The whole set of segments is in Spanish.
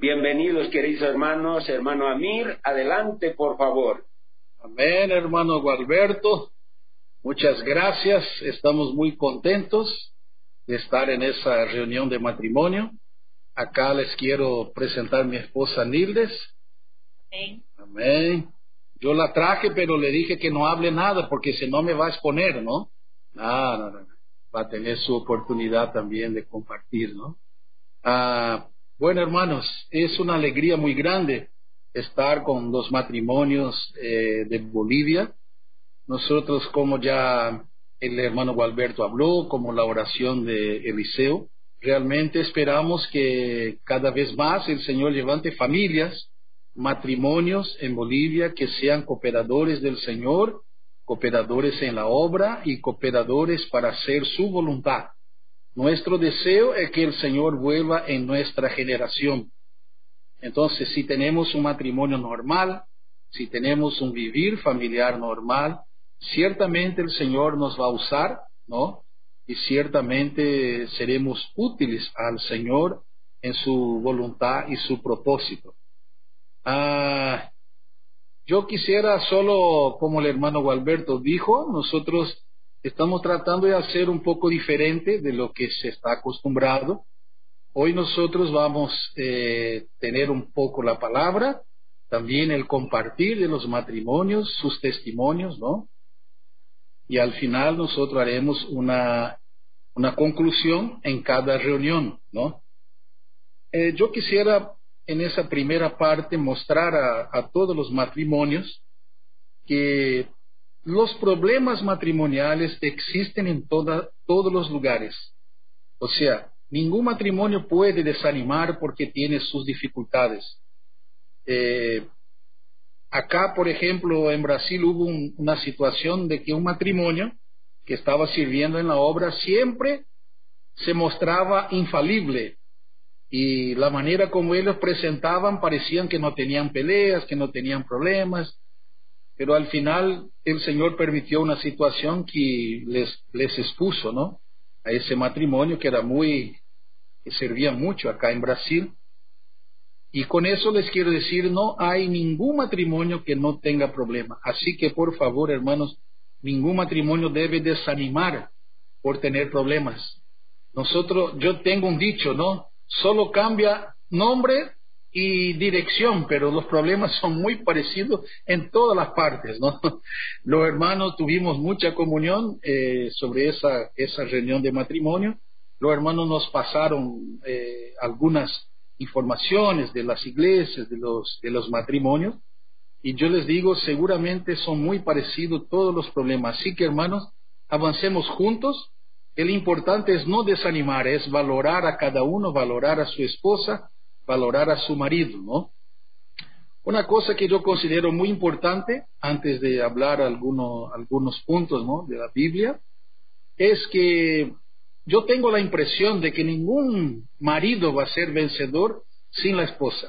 Bienvenidos, queridos hermanos. Hermano Amir, adelante, por favor. Amén, hermano Gualberto. Muchas gracias. Estamos muy contentos de estar en esa reunión de matrimonio. Acá les quiero presentar a mi esposa Nildes. Amén. Amén. Yo la traje, pero le dije que no hable nada, porque si no me va a exponer, ¿no? No. Va a tener su oportunidad también de compartir, ¿no? Bueno, hermanos, es una alegría muy grande estar con los matrimonios de Bolivia. Nosotros, como ya el hermano Gualberto habló, como la oración de Eliseo, realmente esperamos que cada vez más el Señor levante familias, matrimonios en Bolivia que sean cooperadores del Señor, cooperadores en la obra y cooperadores para hacer su voluntad. Nuestro deseo es que el Señor vuelva en nuestra generación. Entonces, si tenemos un matrimonio normal, si tenemos un vivir familiar normal, ciertamente el Señor nos va a usar, ¿no? Y ciertamente seremos útiles al Señor en su voluntad y su propósito. Yo quisiera solo, como el hermano Gualberto dijo, nosotros estamos tratando de hacer un poco diferente de lo que se está acostumbrado. Hoy nosotros vamos a tener un poco la palabra, también el compartir de los matrimonios, sus testimonios, ¿no? Y al final nosotros haremos una conclusión en cada reunión, ¿no? Yo quisiera en esa primera parte mostrar a todos los matrimonios que los problemas matrimoniales existen en todos los lugares. O sea, ningún matrimonio puede desanimar porque tiene sus dificultades. Acá, por ejemplo, en Brasil hubo una situación de que un matrimonio que estaba sirviendo en la obra siempre se mostraba infalible. Y la manera como ellos presentaban parecían que no tenían peleas, que no tenían problemas. Pero al final el Señor permitió una situación que les expuso, ¿no? A ese matrimonio que servía mucho acá en Brasil. Y con eso les quiero decir, no hay ningún matrimonio que no tenga problema. Así que por favor, hermanos, ningún matrimonio debe desanimar por tener problemas. Yo tengo un dicho, ¿no? Solo cambia nombre y dirección, pero los problemas son muy parecidos en todas las partes, ¿no? Los hermanos tuvimos mucha comunión sobre esa reunión de matrimonio. Los hermanos nos pasaron algunas informaciones de las iglesias, de los matrimonios, y yo les digo, seguramente son muy parecidos todos los problemas. Así que, hermanos, avancemos juntos. El importante es no desanimar, es valorar a cada uno, valorar a su esposa, valorar a su marido, ¿no? Una cosa que yo considero muy importante, antes de hablar algunos puntos, ¿no?, de la Biblia, es que yo tengo la impresión de que ningún marido va a ser vencedor sin la esposa.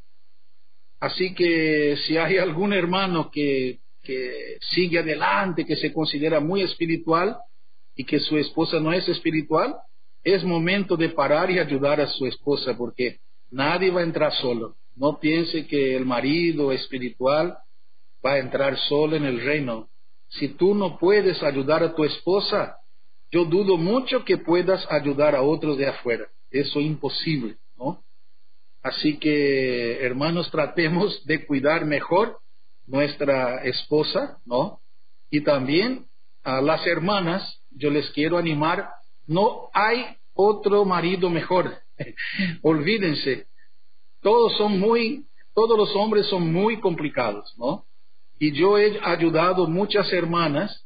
Así que si hay algún hermano que sigue adelante, que se considera muy espiritual y que su esposa no es espiritual, es momento de parar y ayudar a su esposa, porque nadie va a entrar solo. No piense que el marido espiritual va a entrar solo en el reino. Si tú no puedes ayudar a tu esposa, yo dudo mucho que puedas ayudar a otros de afuera. Eso es imposible, ¿no? Así que, hermanos, tratemos de cuidar mejor nuestra esposa, ¿no? Y también a las hermanas, yo les quiero animar, no hay otro marido mejor. Olvídense, todos los hombres son muy complicados, ¿no? Y yo he ayudado muchas hermanas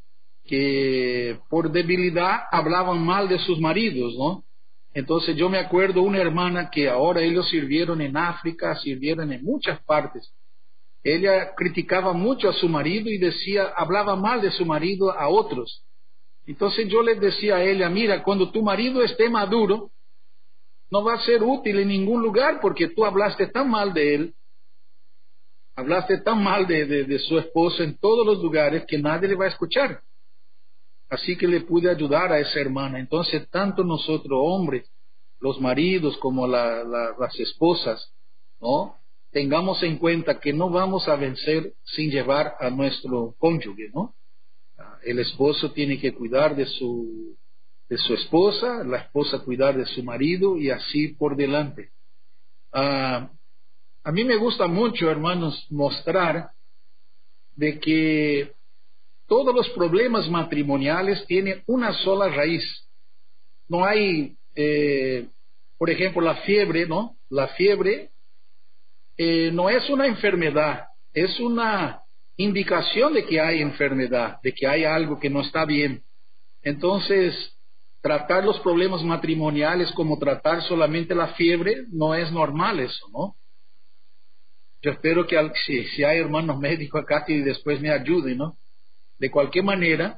que por debilidad hablaban mal de sus maridos, ¿no? Entonces yo me acuerdo una hermana que ahora ellos sirvieron en África, sirvieron en muchas partes. Ella criticaba mucho a su marido y hablaba mal de su marido a otros. Entonces yo les decía a ella, mira, cuando tu marido esté maduro, no va a ser útil en ningún lugar porque tú hablaste tan mal de él, hablaste tan mal de su esposo en todos los lugares que nadie le va a escuchar. Así que le pude ayudar a esa hermana. Entonces, tanto nosotros hombres, los maridos como las esposas, ¿no? Tengamos en cuenta que no vamos a vencer sin llevar a nuestro cónyuge, ¿no? El esposo tiene que cuidar de su esposa, la esposa cuidar de su marido y así por delante. A mí me gusta mucho, hermanos, mostrar de que todos los problemas matrimoniales tienen una sola raíz. No hay, por ejemplo, la fiebre, ¿no? La fiebre no es una enfermedad, es una indicación de que hay enfermedad, de que hay algo que no está bien. Entonces, tratar los problemas matrimoniales como tratar solamente la fiebre no es normal eso, ¿no? Yo espero que si hay hermanos médicos acá que después me ayuden, ¿no? De cualquier manera,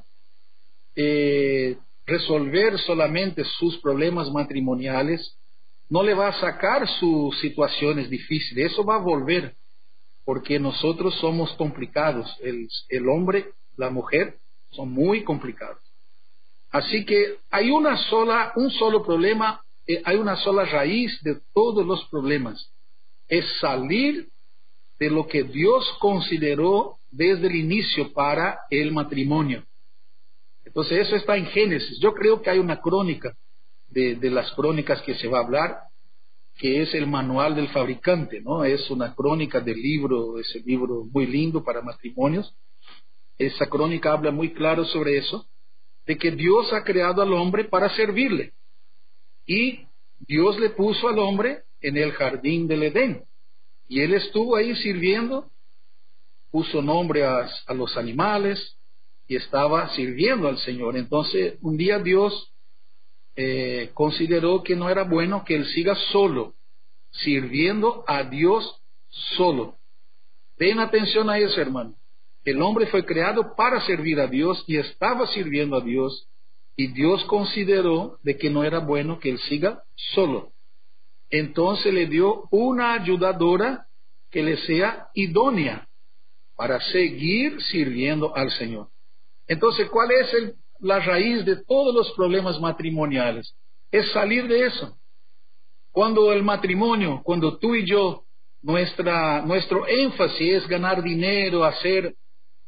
resolver solamente sus problemas matrimoniales no le va a sacar sus situaciones difíciles, eso va a volver, porque nosotros somos complicados, el hombre, la mujer, son muy complicados. Así que hay un solo problema, hay una sola raíz de todos los problemas, es salir de lo que Dios consideró desde el inicio para el matrimonio. Entonces eso está en Génesis. Yo creo que hay una crónica de las crónicas que se va a hablar, que es el manual del fabricante, ¿no? Es una crónica del libro, ese libro muy lindo para matrimonios. Esa crónica habla muy claro sobre eso, de que Dios ha creado al hombre para servirle. Y Dios le puso al hombre en el jardín del Edén. Y él estuvo ahí sirviendo, puso nombre a los animales y estaba sirviendo al Señor. Entonces, un día Dios consideró que no era bueno que él siga solo, sirviendo a Dios solo. Den atención a eso, hermano. El hombre fue creado para servir a Dios y estaba sirviendo a Dios, y Dios consideró de que no era bueno que él siga solo. Entonces le dio una ayudadora que le sea idónea para seguir sirviendo al Señor. Entonces, ¿cuál es la raíz de todos los problemas matrimoniales? Es salir de eso. Cuando el matrimonio, cuando tú y yo, nuestro énfasis es ganar dinero, hacer,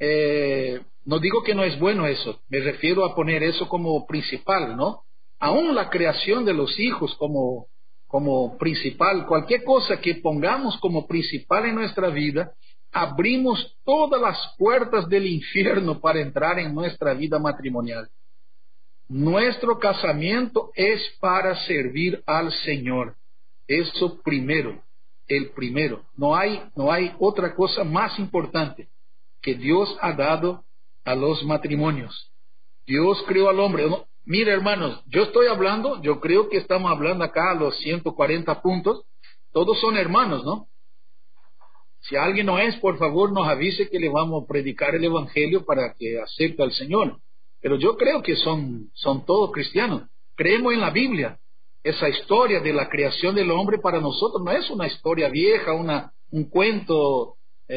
no digo que no es bueno eso, me refiero a poner eso como principal, ¿no? Aún la creación de los hijos como principal, cualquier cosa que pongamos como principal en nuestra vida, abrimos todas las puertas del infierno para entrar en nuestra vida matrimonial. Nuestro casamiento es para servir al Señor. Eso primero, el primero. No hay otra cosa más importante que Dios ha dado a los matrimonios. Dios creó al hombre. Mira, hermanos, yo creo que estamos hablando acá a los 140 puntos. Todos son hermanos, ¿no? Si alguien no es, por favor, nos avise que le vamos a predicar el evangelio para que acepte al Señor. Pero yo creo que son todos cristianos. Creemos en la Biblia. Esa historia de la creación del hombre para nosotros no es una historia vieja, un cuento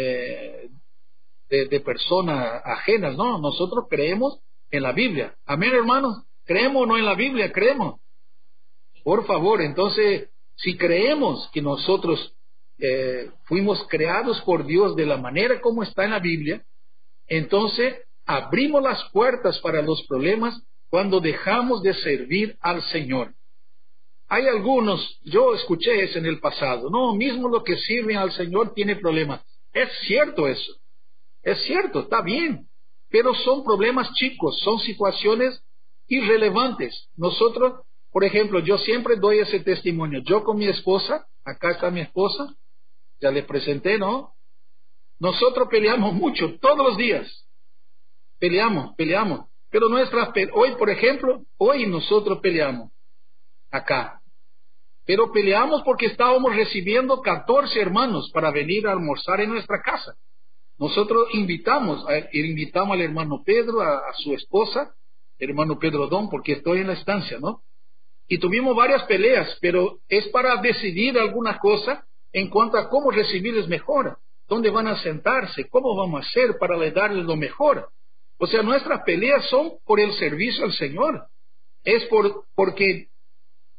de personas ajenas. No, nosotros creemos en la Biblia. Amén, hermanos. ¿Creemos o no en la Biblia? Creemos. Por favor, entonces, si creemos que nosotros fuimos creados por Dios de la manera como está en la Biblia, entonces abrimos las puertas para los problemas cuando dejamos de servir al Señor. Hay algunos, yo escuché eso en el pasado, no, mismo lo que sirven al Señor tiene problemas. Es cierto eso, es cierto, está bien, pero son problemas chicos, son situaciones irrelevantes. Nosotros, por ejemplo, yo siempre doy ese testimonio. Yo con mi esposa, acá está mi esposa, ya le presenté, ¿no? Nosotros peleamos mucho, todos los días. Peleamos. Pero hoy, por ejemplo, hoy nosotros peleamos acá. Pero peleamos porque estábamos recibiendo 14 hermanos para venir a almorzar en nuestra casa. Nosotros invitamos al hermano Pedro, a su esposa, hermano Pedro Don, porque estoy en la estancia, ¿no? Y tuvimos varias peleas, pero es para decidir alguna cosa en cuanto a cómo recibirles mejor, dónde van a sentarse, cómo vamos a hacer para darles lo mejor. O sea, nuestras peleas son por el servicio al Señor. Es porque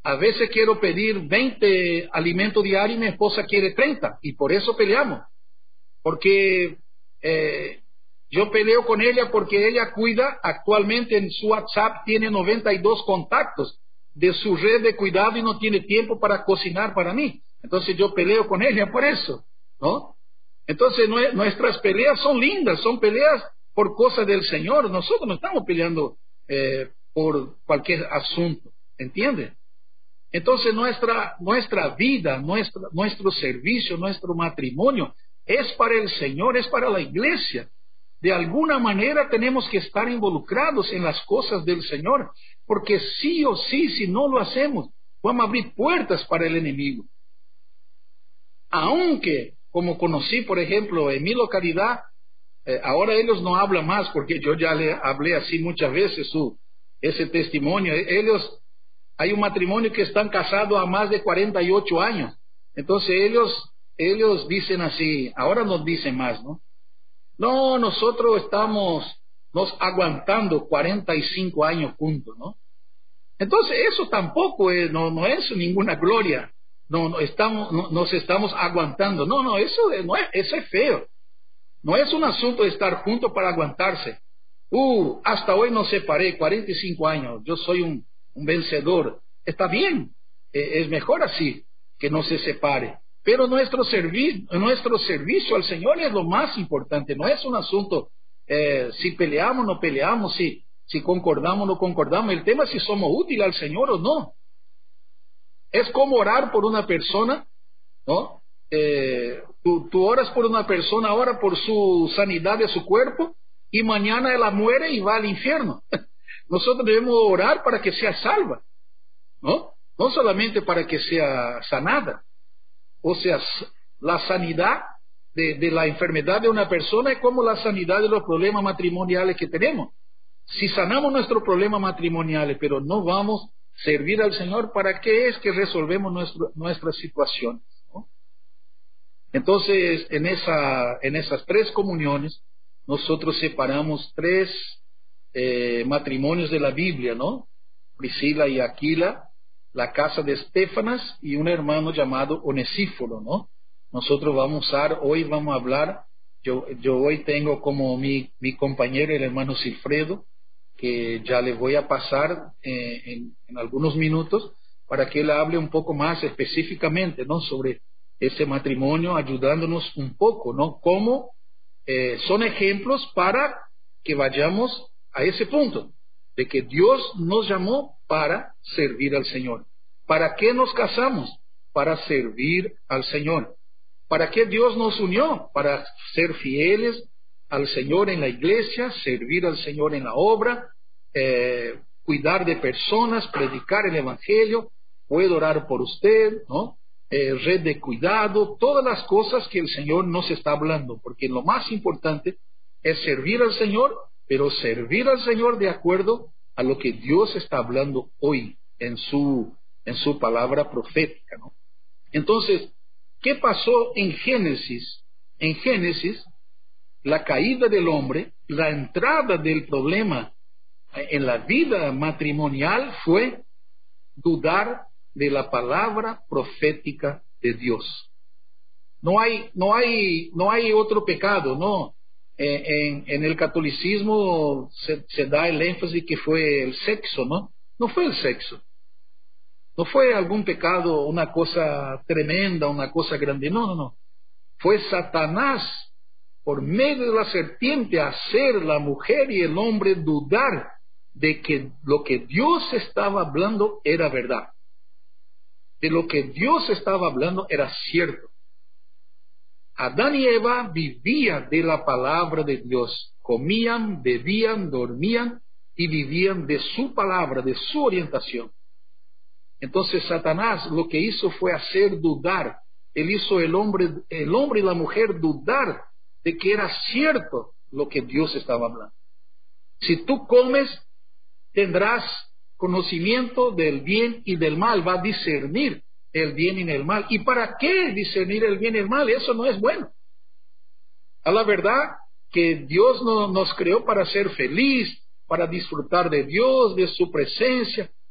A veces quiero pedir 20 alimentos diarios y mi esposa quiere 30, y por eso peleamos. Porque yo peleo con ella porque ella cuida, actualmente en su WhatsApp tiene 92 contactos de su red de cuidado y no tiene tiempo para cocinar para mí. Entonces yo peleo con ella por eso, ¿no? Entonces nuestras peleas son lindas, son peleas por cosas del Señor. Nosotros no estamos peleando por cualquier asunto, ¿entiende? Entonces nuestra vida, nuestro servicio, nuestro matrimonio es para el Señor, es para la iglesia. De alguna manera tenemos que estar involucrados en las cosas del Señor, porque sí o sí, si no lo hacemos, vamos a abrir puertas para el enemigo. Aunque, como conocí, por ejemplo, en mi localidad, ahora ellos no hablan más, porque yo ya le hablé así muchas veces ese testimonio. Hay un matrimonio que están casados a más de 48 años. Entonces ellos dicen así, ahora nos dicen más, ¿no? No, nosotros estamos nos aguantando 45 años juntos, ¿no? Entonces eso tampoco no es ninguna gloria. Nos estamos aguantando. No, eso es feo. No es un asunto de estar juntos para aguantarse. Hasta hoy nos separé, 45 años, yo soy un vencedor. Está bien, es mejor así, que no se separe. Pero nuestro servicio al Señor es lo más importante. No es un asunto si peleamos o no peleamos, si concordamos o no concordamos. El tema es si somos útiles al Señor o no. Es como orar por una persona, ¿no? Tú oras por una persona, ora por su sanidad de su cuerpo, y mañana ella muere y va al infierno. Nosotros debemos orar para que sea salva, ¿no? No solamente para que sea sanada. O sea, la sanidad de la enfermedad de una persona es como la sanidad de los problemas matrimoniales que tenemos. Si sanamos nuestros problemas matrimoniales, pero no vamos a servir al Señor, ¿para qué es que resolvemos nuestra situación, ¿no? Entonces, en esas 3 comuniones, nosotros separamos 3 matrimonios de la Biblia, ¿no? Priscila y Aquila, la casa de Estéfanas y un hermano llamado Onesíforo, ¿no? Nosotros vamos a hablar, yo hoy tengo como mi compañero el hermano Silfredo, que ya le voy a pasar en algunos minutos para que él hable un poco más específicamente, ¿no? Sobre ese matrimonio, ayudándonos un poco, ¿no? Cómo son ejemplos para que vayamos a ese punto, de que Dios nos llamó para servir al Señor. ¿Para qué nos casamos? Para servir al Señor. ¿Para qué Dios nos unió? Para ser fieles al Señor en la iglesia, servir al Señor en la obra, cuidar de personas, predicar el Evangelio, puedo orar por usted, ¿no? Red de cuidado, todas las cosas que el Señor nos está hablando, porque lo más importante es servir al Señor, pero servir al Señor de acuerdo a lo que Dios está hablando hoy en su palabra profética, ¿no? Entonces, ¿qué pasó en Génesis? En Génesis, la caída del hombre, la entrada del problema en la vida matrimonial fue dudar de la palabra profética de Dios. No hay otro pecado, ¿no? En el catolicismo se da el énfasis que fue el sexo, ¿no? No fue el sexo. No fue algún pecado, una cosa tremenda, una cosa grande. No. Fue Satanás, por medio de la serpiente, hacer la mujer y el hombre dudar de que lo que Dios estaba hablando era verdad. De lo que Dios estaba hablando era cierto. Adán y Eva vivían de la palabra de Dios. Comían, bebían, dormían y vivían de su palabra, de su orientación. Entonces Satanás lo que hizo fue hacer dudar. Él hizo el hombre y la mujer dudar de que era cierto lo que Dios estaba hablando. Si tú comes, tendrás conocimiento del bien y del mal, va a discernir el bien y el mal. ¿Y para qué discernir el bien y el mal? Eso no es bueno. A la verdad que Dios no nos creó para ser feliz, para disfrutar de Dios, de su presencia.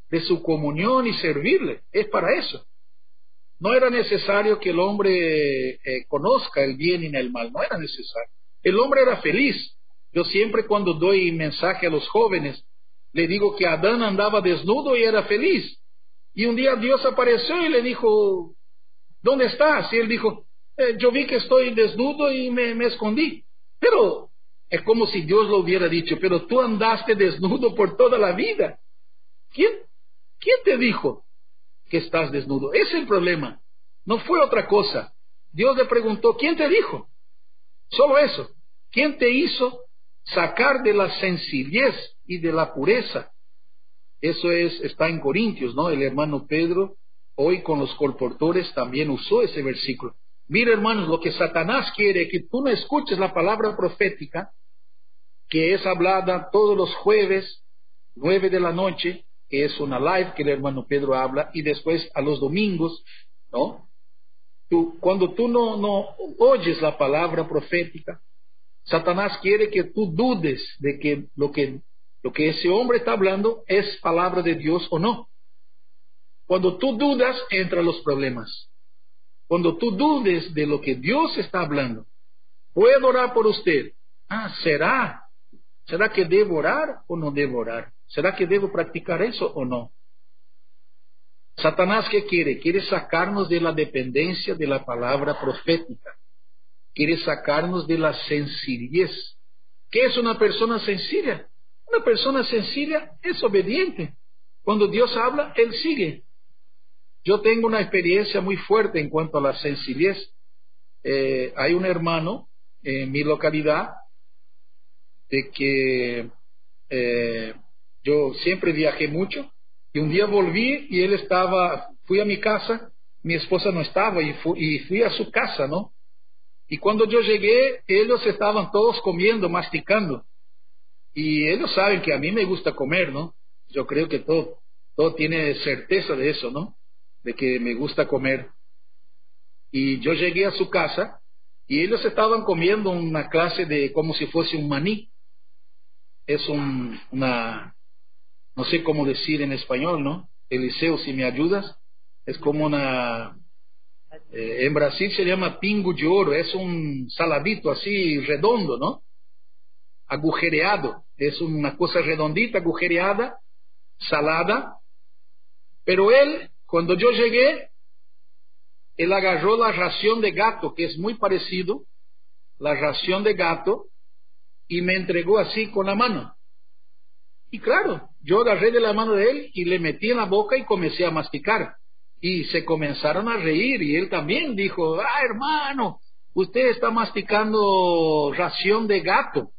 de su comunión y servirle. Es para eso. No era necesario que el hombre conozca el bien y el mal, no era necesario. El hombre era feliz. Yo siempre cuando doy mensaje a los jóvenes, le digo que Adán andaba desnudo y era feliz. Y un día Dios apareció y le dijo, ¿dónde estás? Y él dijo, yo vi que estoy desnudo y me escondí. Pero es como si Dios lo hubiera dicho, pero tú andaste desnudo por toda la vida. ¿Quién te dijo que estás desnudo? Ese es el problema. No fue otra cosa. Dios le preguntó, ¿quién te dijo? Solo eso. ¿Quién te hizo sacar de la sencillez y de la pureza? Eso está en Corintios, ¿no? El hermano Pedro, hoy con los colportores, también usó ese versículo. Mira, hermanos, lo que Satanás quiere es que tú no escuches la palabra profética, que es hablada todos los jueves, 9 de la noche, que es una live que el hermano Pedro habla, y después a los domingos, ¿no? Cuando tú no oyes la palabra profética, Satanás quiere que tú dudes de que lo que ese hombre está hablando es palabra de Dios o no. Cuando tú dudas, entran los problemas. Cuando tú dudes de lo que Dios está hablando, ¿puedo orar por usted? ¿Será que debo orar o no debo orar? ¿Será que debo practicar eso o no? Satanás, ¿qué quiere? Quiere sacarnos de la dependencia de la palabra profética. Quiere sacarnos de la sencillez. ¿Qué es una persona sencilla? Una persona sencilla es obediente. Cuando Dios habla, Él sigue. Yo tengo una experiencia muy fuerte en cuanto a la sencillez. Hay un hermano en mi localidad de que yo siempre viajé mucho y un día volví y fui a mi casa, mi esposa no estaba y fui a su casa, ¿no? Y cuando yo llegué, ellos estaban todos comiendo, masticando. Y ellos saben que a mí me gusta comer, ¿no? Yo creo que todo tiene certeza de eso, ¿no? De que me gusta comer. Y yo llegué a su casa y ellos estaban comiendo una clase de, como si fuese un maní. Es no sé cómo decir en español, ¿no? Eliseo, si me ayudas, es como en Brasil se llama pingo de oro, es un saladito así redondo, ¿no? Agujereado, es una cosa redondita, agujereada, salada. Pero cuando yo llegué, él agarró la ración de gato, que es muy parecido, la ración de gato, y me entregó así con la mano. Y claro, yo agarré de la mano de él y le metí en la boca y comencé a masticar. Y se comenzaron a reír y él también dijo, hermano, usted está masticando ración de gato.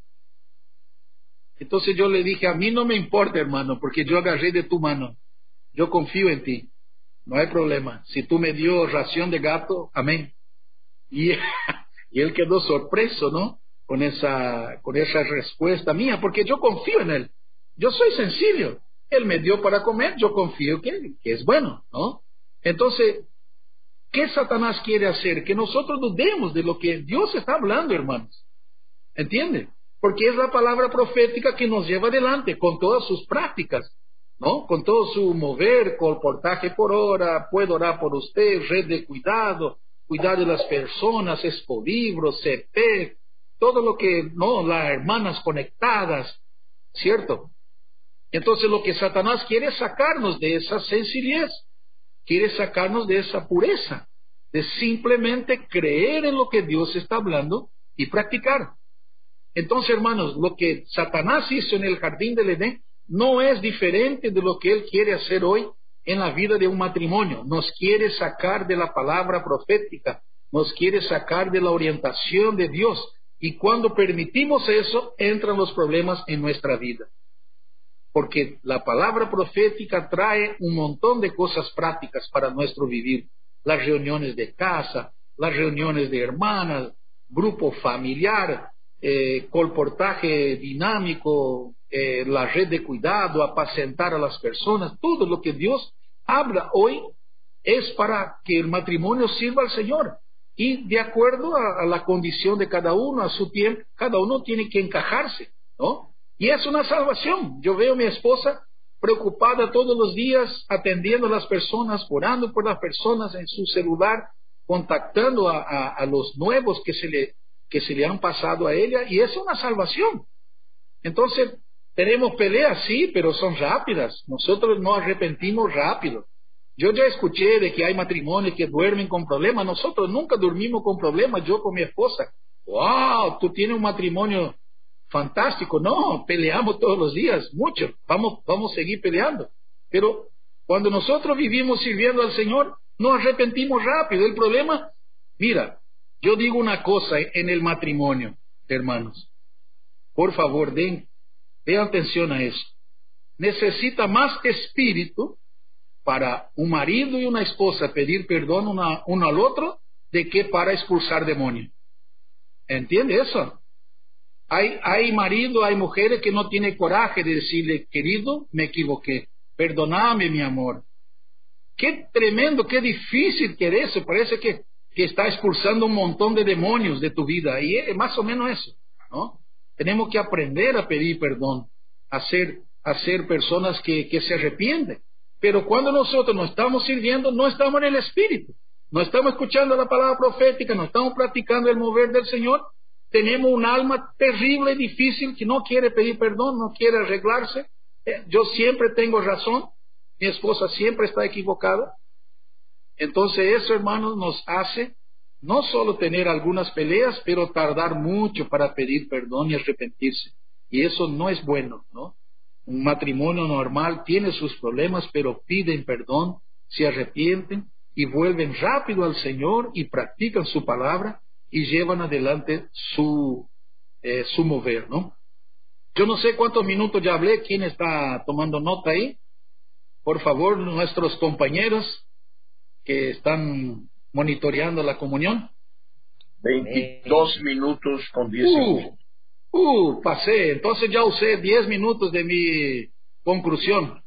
Entonces yo le dije, a mí no me importa, hermano, porque yo agarré de tu mano. Yo confío en ti. No hay problema. Si tú me dio ración de gato, amén. Y él quedó sorpreso, ¿no? Con esa respuesta mía, porque yo confío en él. Yo soy sencillo. Él me dio para comer, yo confío que es bueno, ¿no? Entonces, ¿qué Satanás quiere hacer? Que nosotros dudemos de lo que Dios está hablando, hermanos. ¿Entienden? Porque es la palabra profética que nos lleva adelante con todas sus prácticas, ¿no? Con todo su mover, colportaje por hora, puedo orar por usted, red de cuidado, cuidar de las personas, Expolibro, CP, todo lo que, ¿no? Las hermanas conectadas, ¿cierto? Entonces lo que Satanás quiere es sacarnos de esa sencillez, quiere sacarnos de esa pureza, de simplemente creer en lo que Dios está hablando y practicar. Entonces, hermanos, lo que Satanás hizo en el jardín del Edén no es diferente de lo que él quiere hacer hoy en la vida de un matrimonio. Nos quiere sacar de la palabra profética, nos quiere sacar de la orientación de Dios. Y cuando permitimos eso, entran los problemas en nuestra vida. Porque la palabra profética trae un montón de cosas prácticas para nuestro vivir. Las reuniones de casa, las reuniones de hermanas, grupo familiar, colportaje dinámico, la red de cuidado, apacentar a las personas. Todo lo que Dios habla hoy es para que el matrimonio sirva al Señor. Y de acuerdo a la condición de cada uno, a su tiempo, cada uno tiene que encajarse, ¿no? Y es una salvación. Yo veo a mi esposa preocupada todos los días, atendiendo a las personas, orando por las personas en su celular, contactando a los nuevos que se le han pasado a ella, y es una salvación. Entonces, tenemos peleas, sí, pero son rápidas. Nosotros nos arrepentimos rápido. Yo ya escuché de que hay matrimonios que duermen con problemas. Nosotros nunca dormimos con problemas, yo con mi esposa. ¡Wow! Tú tienes un matrimonio fantástico. No, peleamos todos los días, mucho. Vamos a seguir peleando. Pero cuando nosotros vivimos sirviendo al Señor, nos arrepentimos rápido. El problema, mira, yo digo una cosa en el matrimonio, hermanos. Por favor, den atención a eso. Necesita más espíritu para un marido y una esposa pedir perdón uno al otro de que para expulsar demonios. ¿Entiende eso? Hay marido, hay mujeres que no tienen coraje de decirle, querido, me equivoqué, perdóname, mi amor. Qué tremendo, qué difícil que es eso. Parece que está expulsando un montón de demonios de tu vida. Y es más o menos eso, ¿no? Tenemos que aprender a pedir perdón, a ser personas que se arrepienten. Pero cuando nosotros no estamos sirviendo, no estamos en el Espíritu, no estamos escuchando la palabra profética, no estamos practicando el mover del Señor, tenemos un alma terrible y difícil que no quiere pedir perdón, no quiere arreglarse. Yo siempre tengo razón, mi esposa siempre está equivocada. Entonces eso, hermanos, nos hace no solo tener algunas peleas, pero tardar mucho para pedir perdón y arrepentirse. Y eso no es bueno, ¿no? Un matrimonio normal tiene sus problemas, pero piden perdón, se arrepienten y vuelven rápido al Señor y practican su palabra y llevan adelante su mover, ¿no? Yo no sé cuántos minutos ya hablé. ¿Quién está tomando nota ahí? Por favor, nuestros compañeros que están monitoreando la comunión. 22 minutos con 10 segundos. Pasé. Entonces ya usé 10 minutos de mi conclusión.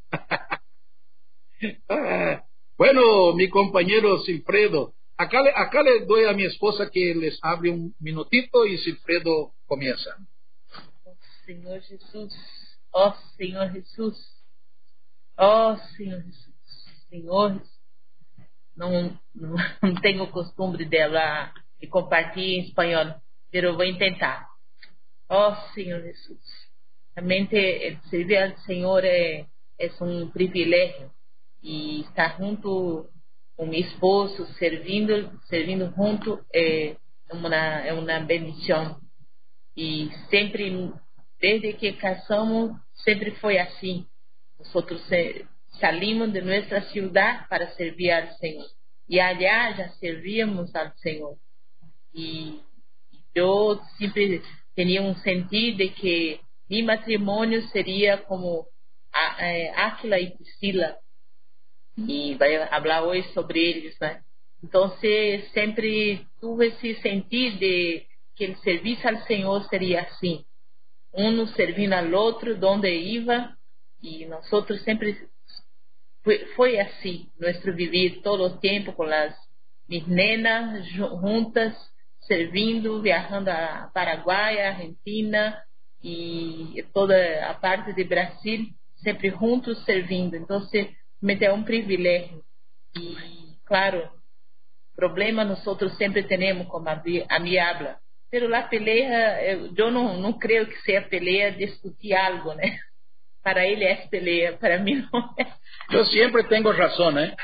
Bueno, mi compañero Silfredo, acá le doy a mi esposa que les hable un minutito y Silfredo comienza. Senhor Jesus, ó Senhor Jesus, ó Senhor Jesus, Senhor, não tenho costume de compartilhar em espanhol, mas eu vou tentar. Ó Senhor Jesus, realmente servir ao Senhor é um privilégio, e estar junto com meu esposo, servindo junto é uma bendição. E sempre, desde que casamos, sempre foi assim. Nós salimos de nossa cidade para servir ao Senhor. E allá já servíamos ao Senhor. E eu sempre tinha um sentido de que meu matrimônio seria como Áquila e Priscila. E vai falar hoje sobre eles, né? Então, sempre tive esse sentido de que o serviço ao Senhor seria assim. Um servindo ao outro, onde ia, e nós sempre foi assim, nosso viver todo o tempo com as minhas nenas juntas, servindo, viajando a Paraguai, a Argentina e toda a parte de Brasil, sempre juntos servindo. Então, é um privilégio. E, claro, problema nós sempre temos, como a minha habla. Pero la pelea, eu não creio que seja pelea discutir algo, né? Para ele é pelea, para mim não é. Eu sempre tenho razão, né?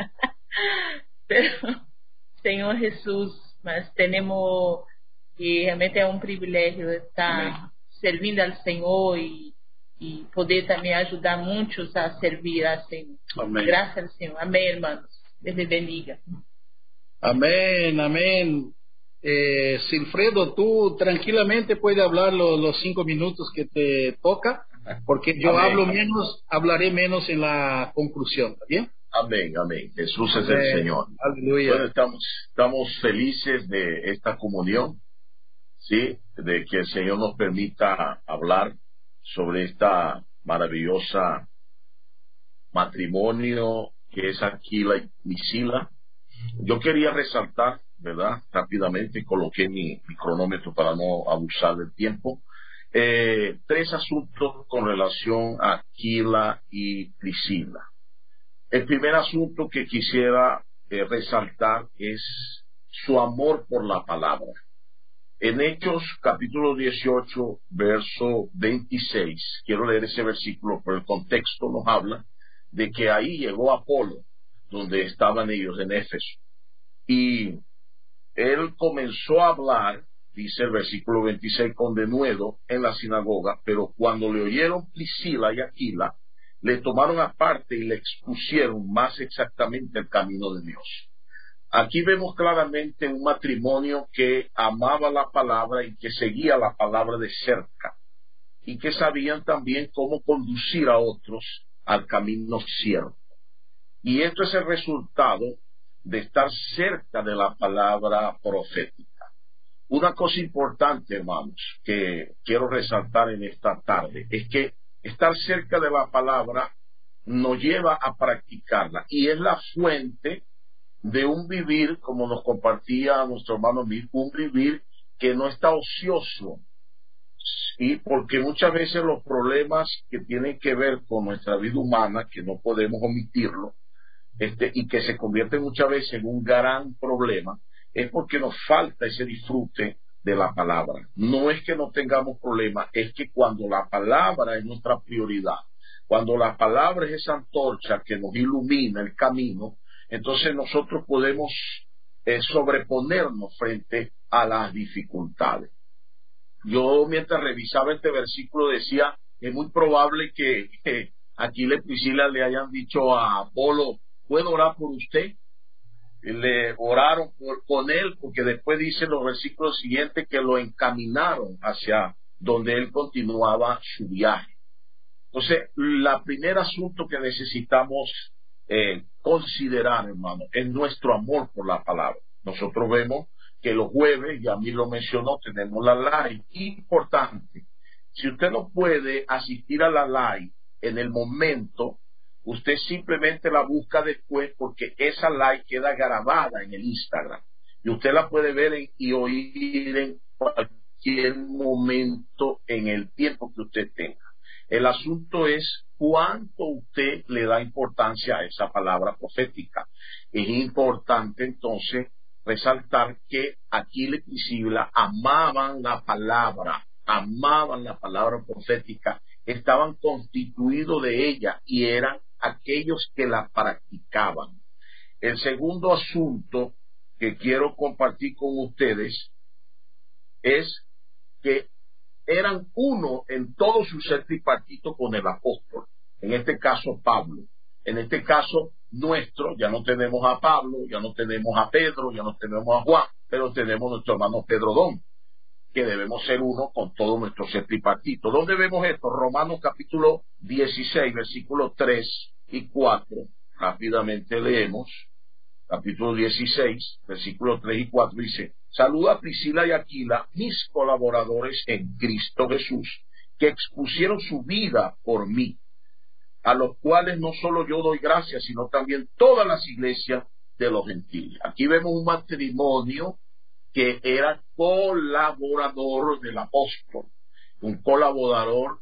Pero, Senhor Jesus, mas temos que realmente é um privilégio estar servindo ao Senhor e poder também ajudar muitos a servir ao Senhor. Amém. Graças ao Senhor. Amém, irmãos. Deus me bendiga. Amén, amén. Silfredo, tú tranquilamente puedes hablar los 5 minutos que te toca, porque yo hablaré menos en la conclusión, ¿está bien? Amén, amén. Jesús es el Señor. Aleluya. Bueno, estamos felices de esta comunión, ¿sí? De que el Señor nos permita hablar sobre esta maravillosa matrimonio que es Aquila y Priscila. Yo quería resaltar, ¿verdad? Rápidamente coloqué mi cronómetro para no abusar del tiempo. tres asuntos con relación a Aquila y Priscila. El primer asunto que quisiera resaltar es su amor por la palabra. En Hechos capítulo 18, verso 26, quiero leer ese versículo, pero el contexto nos habla de que ahí llegó Apolo, donde estaban ellos en Éfeso. Y él comenzó a hablar, dice el versículo 26, con denuedo en la sinagoga, pero cuando le oyeron Priscila y Aquila, le tomaron aparte y le expusieron más exactamente el camino de Dios. Aquí vemos claramente un matrimonio que amaba la palabra y que seguía la palabra de cerca, y que sabían también cómo conducir a otros al camino cierto. Y esto es el resultado de estar cerca de la palabra profética. Una cosa importante, hermanos, que quiero resaltar en esta tarde, es que estar cerca de la palabra nos lleva a practicarla, y es la fuente de un vivir, como nos compartía nuestro hermano Mir, un vivir que no está ocioso, y porque muchas veces los problemas que tienen que ver con nuestra vida humana, que no podemos omitirlo, y que se convierte muchas veces en un gran problema, es porque nos falta ese disfrute de la palabra. No es que no tengamos problemas, es que cuando la palabra es nuestra prioridad, cuando la palabra es esa antorcha que nos ilumina el camino, entonces nosotros podemos sobreponernos frente a las dificultades. Yo, mientras revisaba este versículo, decía, es muy probable que Aquila y Priscila le hayan dicho a Apolo, ¿puedo orar por usted? Le oraron con él, porque después dice los versículos siguientes que lo encaminaron hacia donde él continuaba su viaje. Entonces, el primer asunto que necesitamos considerar, hermano, es nuestro amor por la palabra. Nosotros vemos que los jueves, y a mí lo mencionó, tenemos la live. Importante, si usted no puede asistir a la live en el momento, usted simplemente la busca después, porque esa live queda grabada en el Instagram y usted la puede ver y oír en cualquier momento en el tiempo que usted tenga. El asunto es cuánto usted le da importancia a esa palabra profética. Es importante entonces resaltar que Aquila y Priscila amaban la palabra profética, estaban constituidos de ella y eran aquellos que la practicaban. El segundo asunto que quiero compartir con ustedes es que eran uno en todo su ser tripartito con el apóstol, en este caso Pablo. En este caso nuestro, ya no tenemos a Pablo, ya no tenemos a Pedro, ya no tenemos a Juan, pero tenemos nuestro hermano Pedro Don, que debemos ser uno con todo nuestro ser tripartito. ¿Dónde vemos esto? Romanos capítulo 16, versículos 3 y 4. Rápidamente leemos. Capítulo 16, versículos 3 y 4 dice, saluda a Priscila y Aquila, mis colaboradores en Cristo Jesús, que expusieron su vida por mí, a los cuales no solo yo doy gracias, sino también todas las iglesias de los gentiles. Aquí vemos un matrimonio que era colaborador del apóstol, un colaborador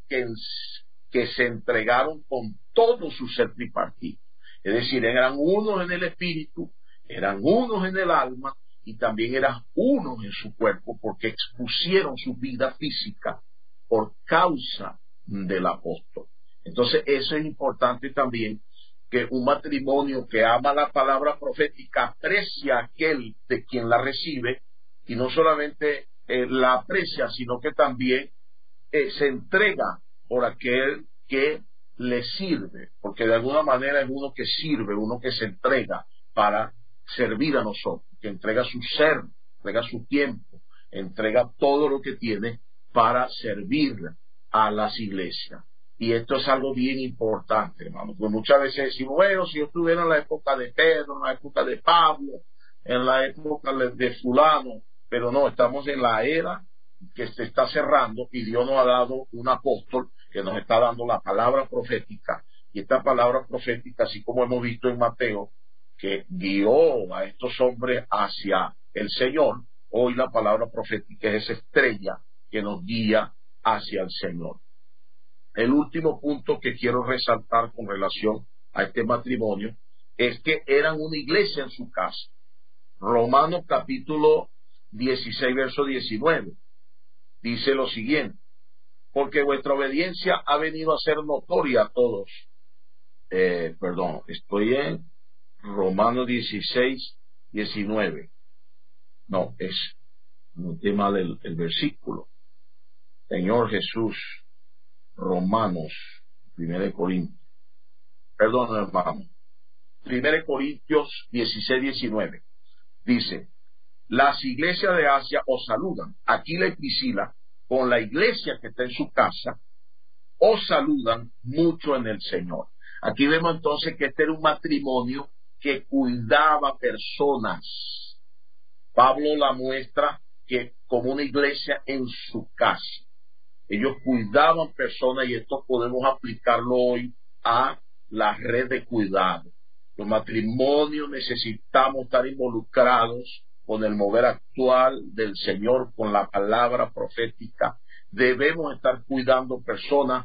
que se entregaron con todo su ser tripartito. Es decir, eran unos en el espíritu, eran unos en el alma y también eran unos en su cuerpo, porque expusieron su vida física por causa del apóstol. Entonces eso es importante también, que un matrimonio que ama la palabra profética aprecia a aquel de quien la recibe, y no solamente la aprecia, sino que también se entrega por aquel que le sirve, porque de alguna manera es uno que sirve, uno que se entrega para servir a nosotros, que entrega su ser, entrega su tiempo, entrega todo lo que tiene para servir a las iglesias. Y esto es algo bien importante, hermano, porque muchas veces decimos, bueno, si yo estuviera en la época de Pedro, en la época de Pablo, en la época de fulano, pero no, estamos en la era que se está cerrando y Dios nos ha dado un apóstol que nos está dando la palabra profética. Y esta palabra profética, así como hemos visto en Mateo, que guió a estos hombres hacia el Señor, hoy la palabra profética es esa estrella que nos guía hacia el Señor. El último punto que quiero resaltar con relación a este matrimonio es que eran una iglesia en su casa. Romanos capítulo 16, verso 19, dice lo siguiente: porque vuestra obediencia ha venido a ser notoria a todos. Estoy en Romanos 16, 19. No, es un tema del versículo. Señor Jesús, Romanos, 1 Corintios, hermano, 1 Corintios 16, 19, dice: las iglesias de Asia os saludan. Aquila y Priscila, con la iglesia que está en su casa, os saludan mucho en el Señor. Aquí vemos entonces que este era un matrimonio que cuidaba personas. Pablo la muestra que como una iglesia en su casa. Ellos cuidaban personas, y esto podemos aplicarlo hoy a la red de cuidado. Los matrimonios necesitamos estar involucrados con el mover actual del Señor, con la palabra profética. Debemos estar cuidando personas,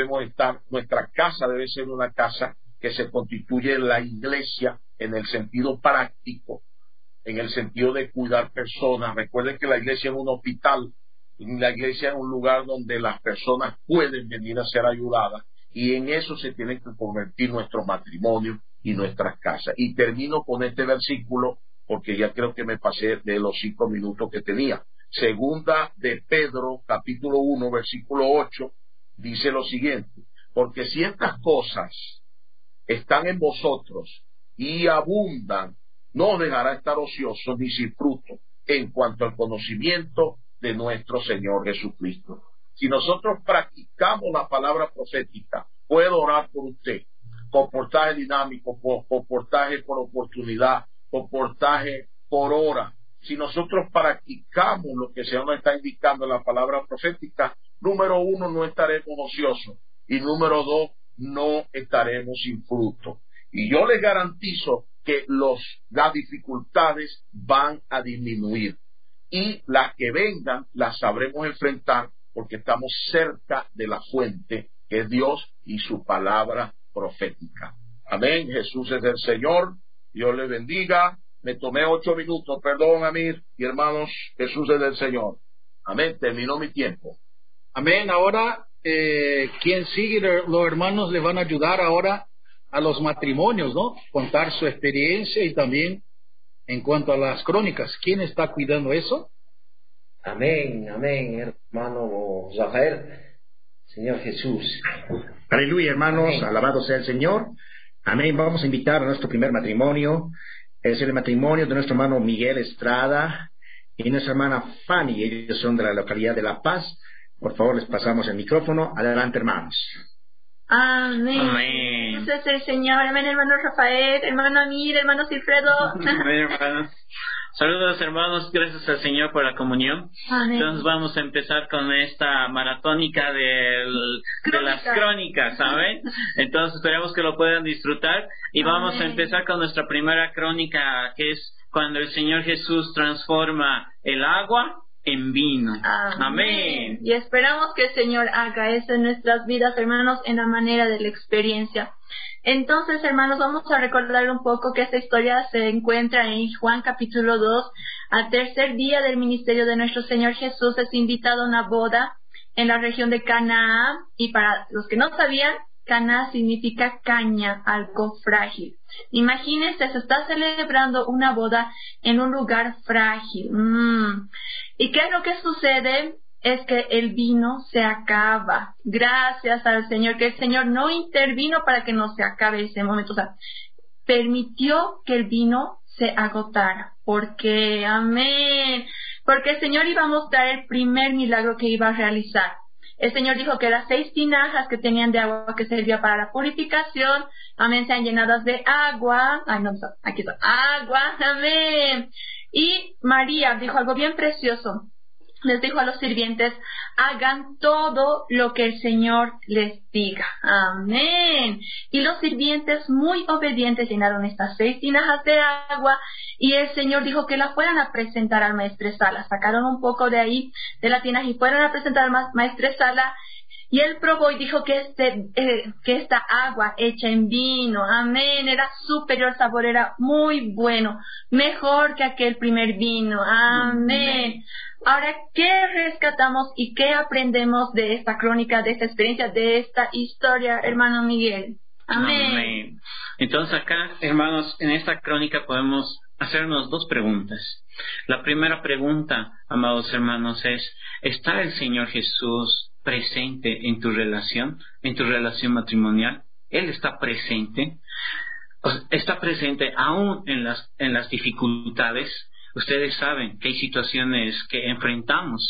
nuestra casa debe ser una casa que se constituye en la iglesia en el sentido práctico, en el sentido de cuidar personas. Recuerden que la iglesia es un hospital, la iglesia es un lugar donde las personas pueden venir a ser ayudadas, y en eso se tienen que convertir nuestros matrimonios y nuestras casas. Y termino con este versículo, porque ya creo que me pasé de los 5 minutos que tenía. Segunda de Pedro, capítulo 1, versículo 8, dice lo siguiente: porque si estas cosas están en vosotros y abundan, no dejará estar ocioso ni sin fruto en cuanto al conocimiento de nuestro Señor Jesucristo. Si nosotros practicamos la palabra profética, puedo orar por usted, comportaje dinámico, comportaje por oportunidad, comportaje por hora. Si nosotros practicamos lo que el Señor nos está indicando en la palabra profética, número 1, no estaremos ociosos, y número 2, no estaremos sin fruto. Y yo les garantizo que las dificultades van a disminuir, y las que vengan las sabremos enfrentar, porque estamos cerca de la fuente, que es Dios y su palabra profética. Amén. Jesús es el Señor. Dios le bendiga. Me tomé 8 minutos, perdón, Amir y hermanos. Jesús es el Señor. Amén. Terminó mi tiempo. Amén. Ahora, quien sigue, los hermanos le van a ayudar ahora a los matrimonios, ¿no? Contar su experiencia, y también en cuanto a las crónicas. ¿Quién está cuidando eso? Amén, amén, hermano Rafael. Señor Jesús. Aleluya, hermanos. Amén. Alabado sea el Señor. Amén. Vamos a invitar a nuestro primer matrimonio. Es el matrimonio de nuestro hermano Miguel Estrada y nuestra hermana Fanny. Ellos son de la localidad de La Paz. Por favor, les pasamos el micrófono. Adelante, hermanos. Amén. Amén. Jesús es el Señor. Amén, hermano Rafael, hermano Amir, hermano Silfredo. Amén, hermanos. Saludos, hermanos. Gracias al Señor por la comunión. Amén. Entonces vamos a empezar con esta maratónica de las crónicas, ¿saben? Entonces esperemos que lo puedan disfrutar. Y vamos a empezar con nuestra primera crónica, que es cuando el Señor Jesús transforma el agua en vino. Amén. Y esperamos que el Señor haga eso en nuestras vidas, hermanos, en la manera de la experiencia. Entonces, hermanos, vamos a recordar un poco que esta historia se encuentra en Juan capítulo 2. Al tercer día del ministerio de nuestro Señor Jesús es invitado a una boda en la región de Canaá. Y para los que no sabían, Canaá significa caña, algo frágil. Imagínense, se está celebrando una boda en un lugar frágil. ¿Y qué es lo que sucede? Es que el vino se acaba. Gracias al Señor, que el Señor no intervino para que no se acabe ese momento. O sea, permitió que el vino se agotara. Porque, amén. Porque el Señor iba a mostrar el primer milagro que iba a realizar. El Señor dijo que las 6 tinajas que tenían de agua que servía para la purificación, amén, sean llenadas de agua. Ay, no, aquí está. Agua, amén. Y María dijo algo bien precioso. les dijo a los sirvientes: hagan todo lo que el Señor les diga. Amén. Y los sirvientes, muy obedientes, llenaron estas 6 tinajas de agua, y el Señor dijo que la fueran a presentar al maestresala. Sacaron un poco de ahí, de la tinaja, y fueron a presentar al maestresala. Y él probó y dijo que esta agua hecha en vino, amén, era superior, el sabor era muy bueno, mejor que aquel primer vino, amén. Ahora, ¿qué rescatamos y qué aprendemos de esta crónica, de esta experiencia, de esta historia, hermano Miguel? Amén. Amén. Entonces acá, hermanos, en esta crónica podemos hacernos 2 preguntas. La primera pregunta, amados hermanos, es: ¿está el Señor Jesús presente en tu relación matrimonial? Él está presente aún en las dificultades. Ustedes saben que hay situaciones que enfrentamos,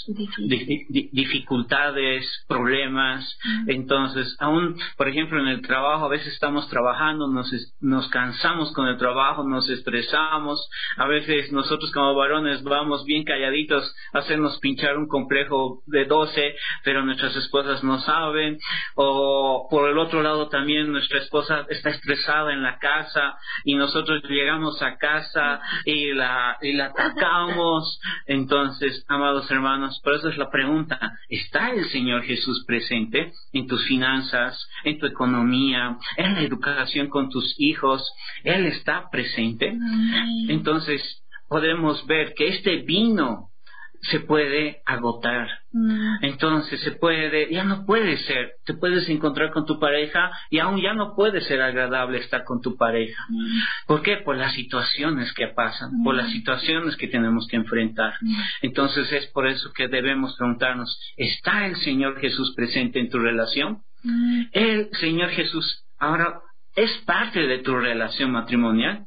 dificultades, problemas. Entonces, aún, por ejemplo, en el trabajo, a veces estamos trabajando, nos cansamos con el trabajo, nos estresamos. A veces nosotros como varones vamos bien calladitos a hacernos pinchar un complejo de 12, pero nuestras esposas no saben. O por el otro lado también nuestra esposa está estresada en la casa y nosotros llegamos a casa y la atacamos. Entonces, amados hermanos, por eso es la pregunta: ¿está el Señor Jesús presente en tus finanzas, en tu economía, en la educación con tus hijos? ¿Él está presente? Entonces, podemos ver que este vino se puede agotar. Entonces ya no puede ser, te puedes encontrar con tu pareja y aún ya no puede ser agradable estar con tu pareja. ¿Por qué? Por las situaciones que pasan, por las situaciones que tenemos que enfrentar. Entonces es por eso que debemos preguntarnos: ¿está el Señor Jesús presente en tu relación? El Señor Jesús ahora es parte de tu relación matrimonial.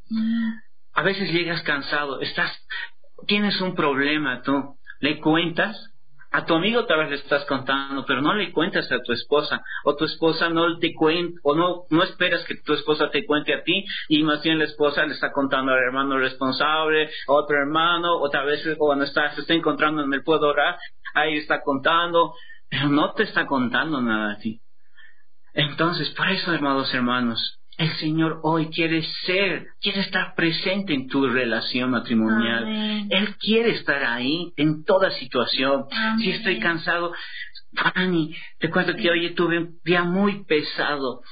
A veces llegas cansado, tienes un problema, tú le cuentas. A tu amigo tal vez le estás contando, pero no le cuentas a tu esposa, o tu esposa no te cuenta, o no esperas que tu esposa te cuente a ti, y más bien la esposa le está contando al hermano responsable, a otro hermano, o tal vez cuando se está encontrando en el puedo orar, ahí está contando, pero no te está contando nada a ti. Entonces, por eso, amados hermanos, el Señor hoy quiere estar presente en tu relación matrimonial. Amén. Él quiere estar ahí en toda situación. Amén. Si estoy cansado, Fanny, te cuento que hoy tuve un día muy pesado.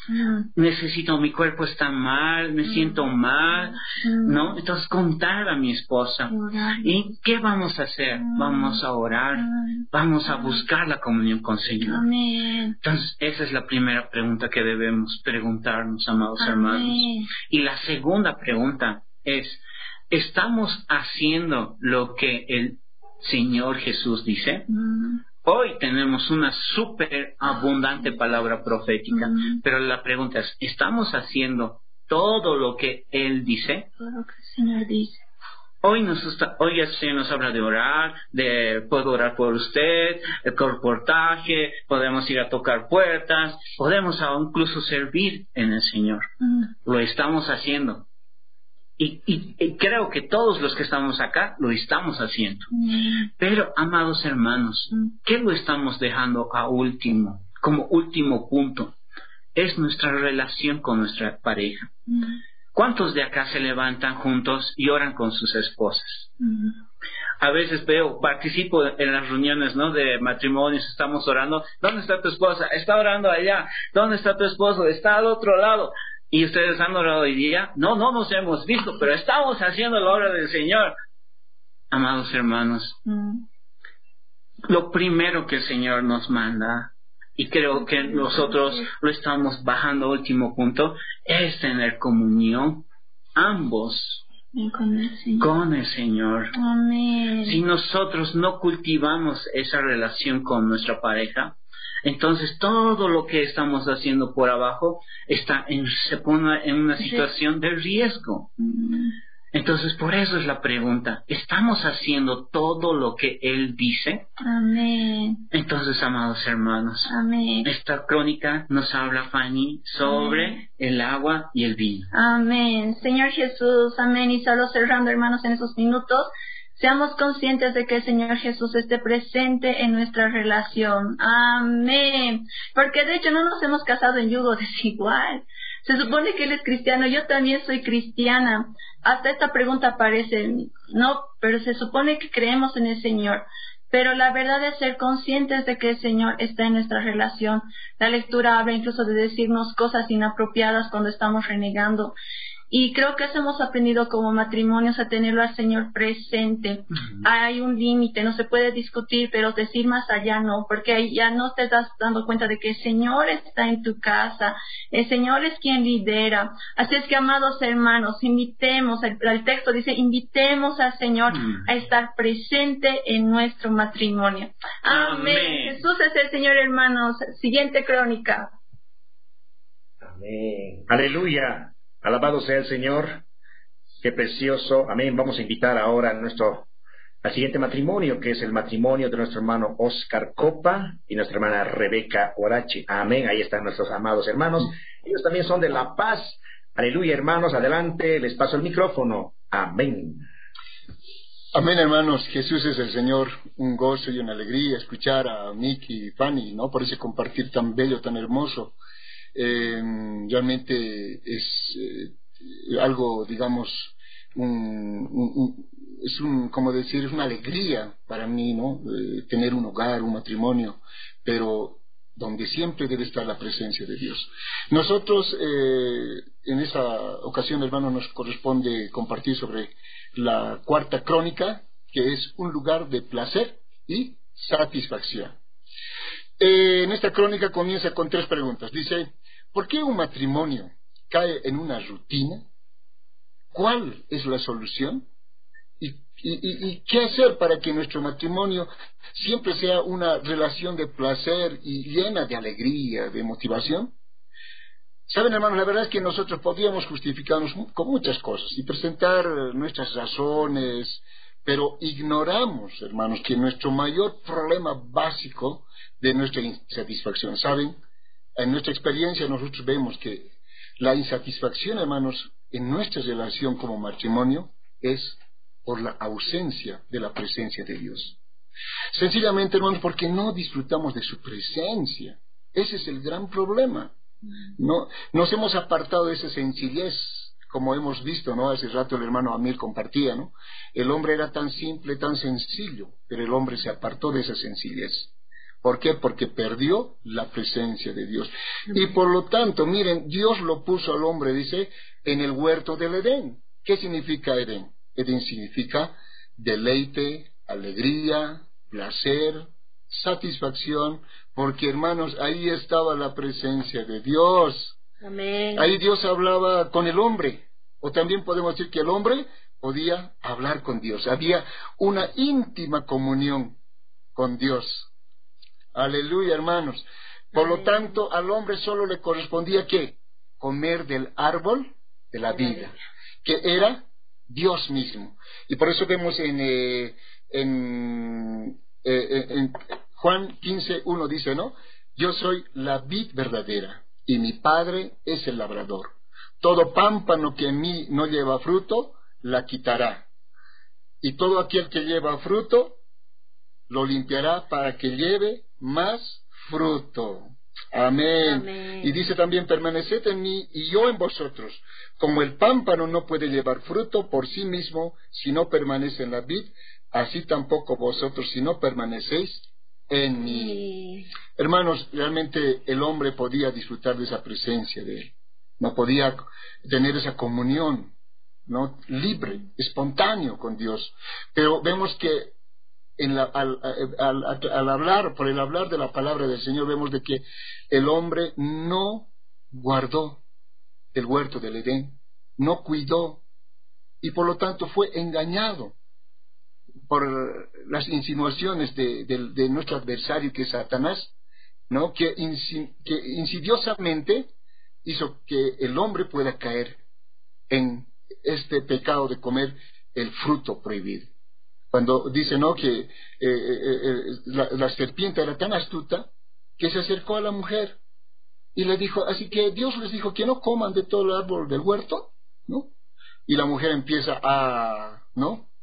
Mi cuerpo está mal, me siento mal, ¿no? Entonces contar a mi esposa. ¿Y qué vamos a hacer? Vamos a orar, vamos a buscar la comunión con el Señor. Amén. Entonces esa es la primera pregunta que debemos preguntarnos, amados hermanos. Y la segunda pregunta es: ¿estamos haciendo lo que el Señor Jesús dice? Hoy tenemos una súper abundante palabra profética, pero la pregunta es: ¿estamos haciendo todo lo que Él dice? Todo lo que el Señor dice. Hoy el Señor nos habla de orar, puedo orar por usted, el corportaje, podemos ir a tocar puertas, podemos incluso servir en el Señor. Lo estamos haciendo. Y creo que todos los que estamos acá lo estamos haciendo. Pero, amados hermanos, ¿qué lo estamos dejando como último punto? Es nuestra relación con nuestra pareja. ¿Cuántos de acá se levantan juntos y oran con sus esposas? A veces participo en las reuniones, ¿no?, de matrimonios, estamos orando. ¿Dónde está tu esposa? Está orando allá. ¿Dónde está tu esposo? Está al otro lado. ¿Y ustedes han orado hoy día? No nos hemos visto, pero estamos haciendo la obra del Señor. Amados hermanos, lo primero que el Señor nos manda, y creo que nosotros lo estamos bajando a último punto, es tener comunión ambos con el Señor. Amén. Si nosotros no cultivamos esa relación con nuestra pareja, entonces todo lo que estamos haciendo por abajo se pone en una situación de riesgo. Entonces, por eso es la pregunta: ¿estamos haciendo todo lo que Él dice? Amén. Entonces, amados hermanos, Amén. esta crónica nos habla, Fanny, sobre el agua y el vino. Amén. Señor Jesús, amén. Y solo cerrando, hermanos, en esos minutos, Seamos conscientes de que el Señor Jesús esté presente en nuestra relación. Amén. Porque de hecho no nos hemos casado en yugo desigual. Se supone que Él es cristiano, yo también soy cristiana. Hasta esta pregunta aparece, no, pero se supone que creemos en el Señor. Pero la verdad es ser conscientes de que el Señor está en nuestra relación. La lectura habla incluso de decirnos cosas inapropiadas cuando estamos renegando. Y creo que eso hemos aprendido como matrimonios, a tenerlo al Señor presente. Hay un límite, no se puede discutir, pero decir más allá no, porque ahí ya no te estás dando cuenta de que el Señor está en tu casa, el Señor es quien lidera. Así es que, amados hermanos, invitemos, el texto dice, invitemos al Señor a estar presente en nuestro matrimonio. Amén. Jesús es el Señor, hermanos. Siguiente crónica. Amén. Aleluya. Alabado sea el Señor. Qué precioso. Amén. Vamos a invitar ahora al siguiente matrimonio, que es el matrimonio de nuestro hermano Oscar Copa y nuestra hermana Rebeca Orache. Amén. Ahí están nuestros amados hermanos. Ellos también son de La Paz. Aleluya, hermanos. Adelante. Les paso el micrófono. Amén. Amén, hermanos. Jesús es el Señor. Un gozo y una alegría escuchar a Miki y Fanny, ¿no? Por ese compartir tan bello, tan hermoso. Realmente es algo, digamos, como decir, es una alegría para mí, ¿no? Tener un hogar, un matrimonio, pero donde siempre debe estar la presencia de Dios. Nosotros, en esta ocasión, hermano, nos corresponde compartir sobre la cuarta crónica, que es un lugar de placer y satisfacción. En esta crónica comienza con 3 preguntas. Dice, ¿por qué un matrimonio cae en una rutina? ¿Cuál es la solución? ¿Y qué hacer para que nuestro matrimonio siempre sea una relación de placer y llena de alegría, de motivación? Saben, hermanos, la verdad es que nosotros podríamos justificarnos con muchas cosas y presentar nuestras razones, pero ignoramos, hermanos, que nuestro mayor problema básico de nuestra insatisfacción, ¿saben? En nuestra experiencia nosotros vemos que la insatisfacción, hermanos, en nuestra relación como matrimonio es por la ausencia de la presencia de Dios. Sencillamente, hermanos, porque no disfrutamos de su presencia. Ese es el gran problema. No, nos hemos apartado de esa sencillez, como hemos visto, ¿no? Hace rato el hermano Amir compartía, ¿no? El hombre era tan simple, tan sencillo, pero el hombre se apartó de esa sencillez. ¿Por qué? Porque perdió la presencia de Dios. Y por lo tanto, miren, Dios lo puso al hombre, dice, en el huerto del Edén. ¿Qué significa Edén? Edén significa deleite, alegría, placer, satisfacción, porque, hermanos, ahí estaba la presencia de Dios. Amén. Ahí Dios hablaba con el hombre, o también podemos decir que el hombre podía hablar con Dios. Había una íntima comunión con Dios. Aleluya, hermanos. Por lo tanto, al hombre solo le correspondía ¿qué? Comer del árbol de la vida, que era Dios mismo. Y por eso vemos en Juan 15:1 dice, ¿no? Yo soy la vid verdadera y mi Padre es el labrador. Todo pámpano que en mí no lleva fruto, la quitará. Y todo aquel que lleva fruto, lo limpiará para que lleve más fruto. Amén. Amén. Y dice también, permaneced en mí y yo en vosotros. Como el pámpano no puede llevar fruto por sí mismo si no permanece en la vid, así tampoco vosotros si no permanecéis en mí. Hermanos, realmente el hombre podía disfrutar de esa presencia de él. No podía tener esa comunión, ¿no? Libre, espontáneo con Dios. Pero vemos que por el hablar de la palabra del Señor, vemos de que el hombre no guardó el huerto del Edén, no cuidó, y por lo tanto fue engañado por las insinuaciones de nuestro adversario, que es Satanás, ¿no? Que insidiosamente hizo que el hombre pueda caer en este pecado de comer el fruto prohibido. Cuando dice, ¿no?, que la serpiente era tan astuta que se acercó a la mujer y le dijo, así que Dios les dijo que no coman de todo el árbol del huerto, ¿no? Y la mujer empieza a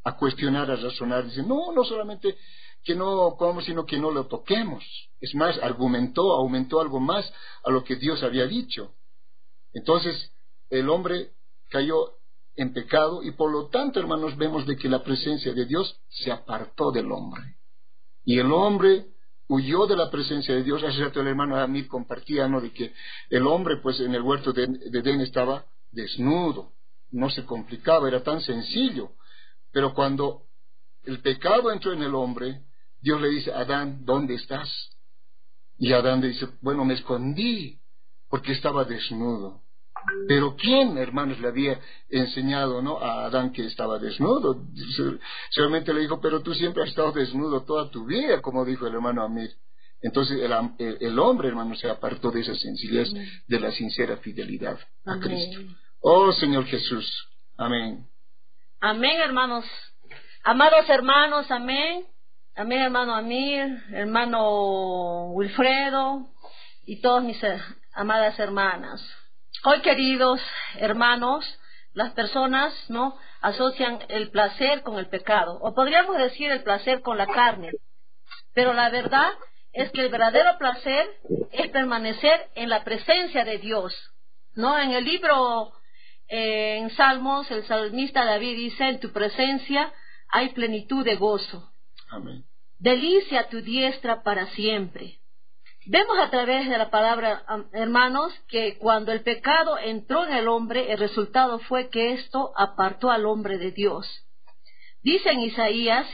a cuestionar, a razonar. Dice, no, no solamente que no comamos, sino que no lo toquemos. Es más, aumentó algo más a lo que Dios había dicho. Entonces, el hombre cayó en pecado y por lo tanto, hermanos, vemos de que la presencia de Dios se apartó del hombre. Y el hombre huyó de la presencia de Dios. Hace rato el hermano Amir compartía, ¿no?, de que el hombre, pues, en el huerto de Edén estaba desnudo. No se complicaba, era tan sencillo. Pero cuando el pecado entró en el hombre, Dios le dice, Adán, ¿dónde estás? Y Adán le dice, bueno, me escondí porque estaba desnudo. Pero ¿quién, hermanos, le había enseñado, ¿no?, a Adán que estaba desnudo? Solamente le dijo, pero tú siempre has estado desnudo toda tu vida, como dijo el hermano Amir. Entonces el hombre, hermanos, se apartó de esa sencillez, de la sincera fidelidad a Cristo. Oh, Señor Jesús. Amén. Amén, hermanos. Amados hermanos, amén. Amén, hermano Amir, hermano Wilfredo y todas mis amadas hermanas. Hoy, queridos hermanos, las personas, ¿no?, asocian el placer con el pecado, o podríamos decir el placer con la carne. Pero la verdad es que el verdadero placer es permanecer en la presencia de Dios, ¿no? En el libro, en Salmos, el salmista David dice, en tu presencia hay plenitud de gozo. Amén. Delicia tu diestra para siempre. Vemos a través de la palabra, hermanos, que cuando el pecado entró en el hombre, el resultado fue que esto apartó al hombre de Dios. Dice en Isaías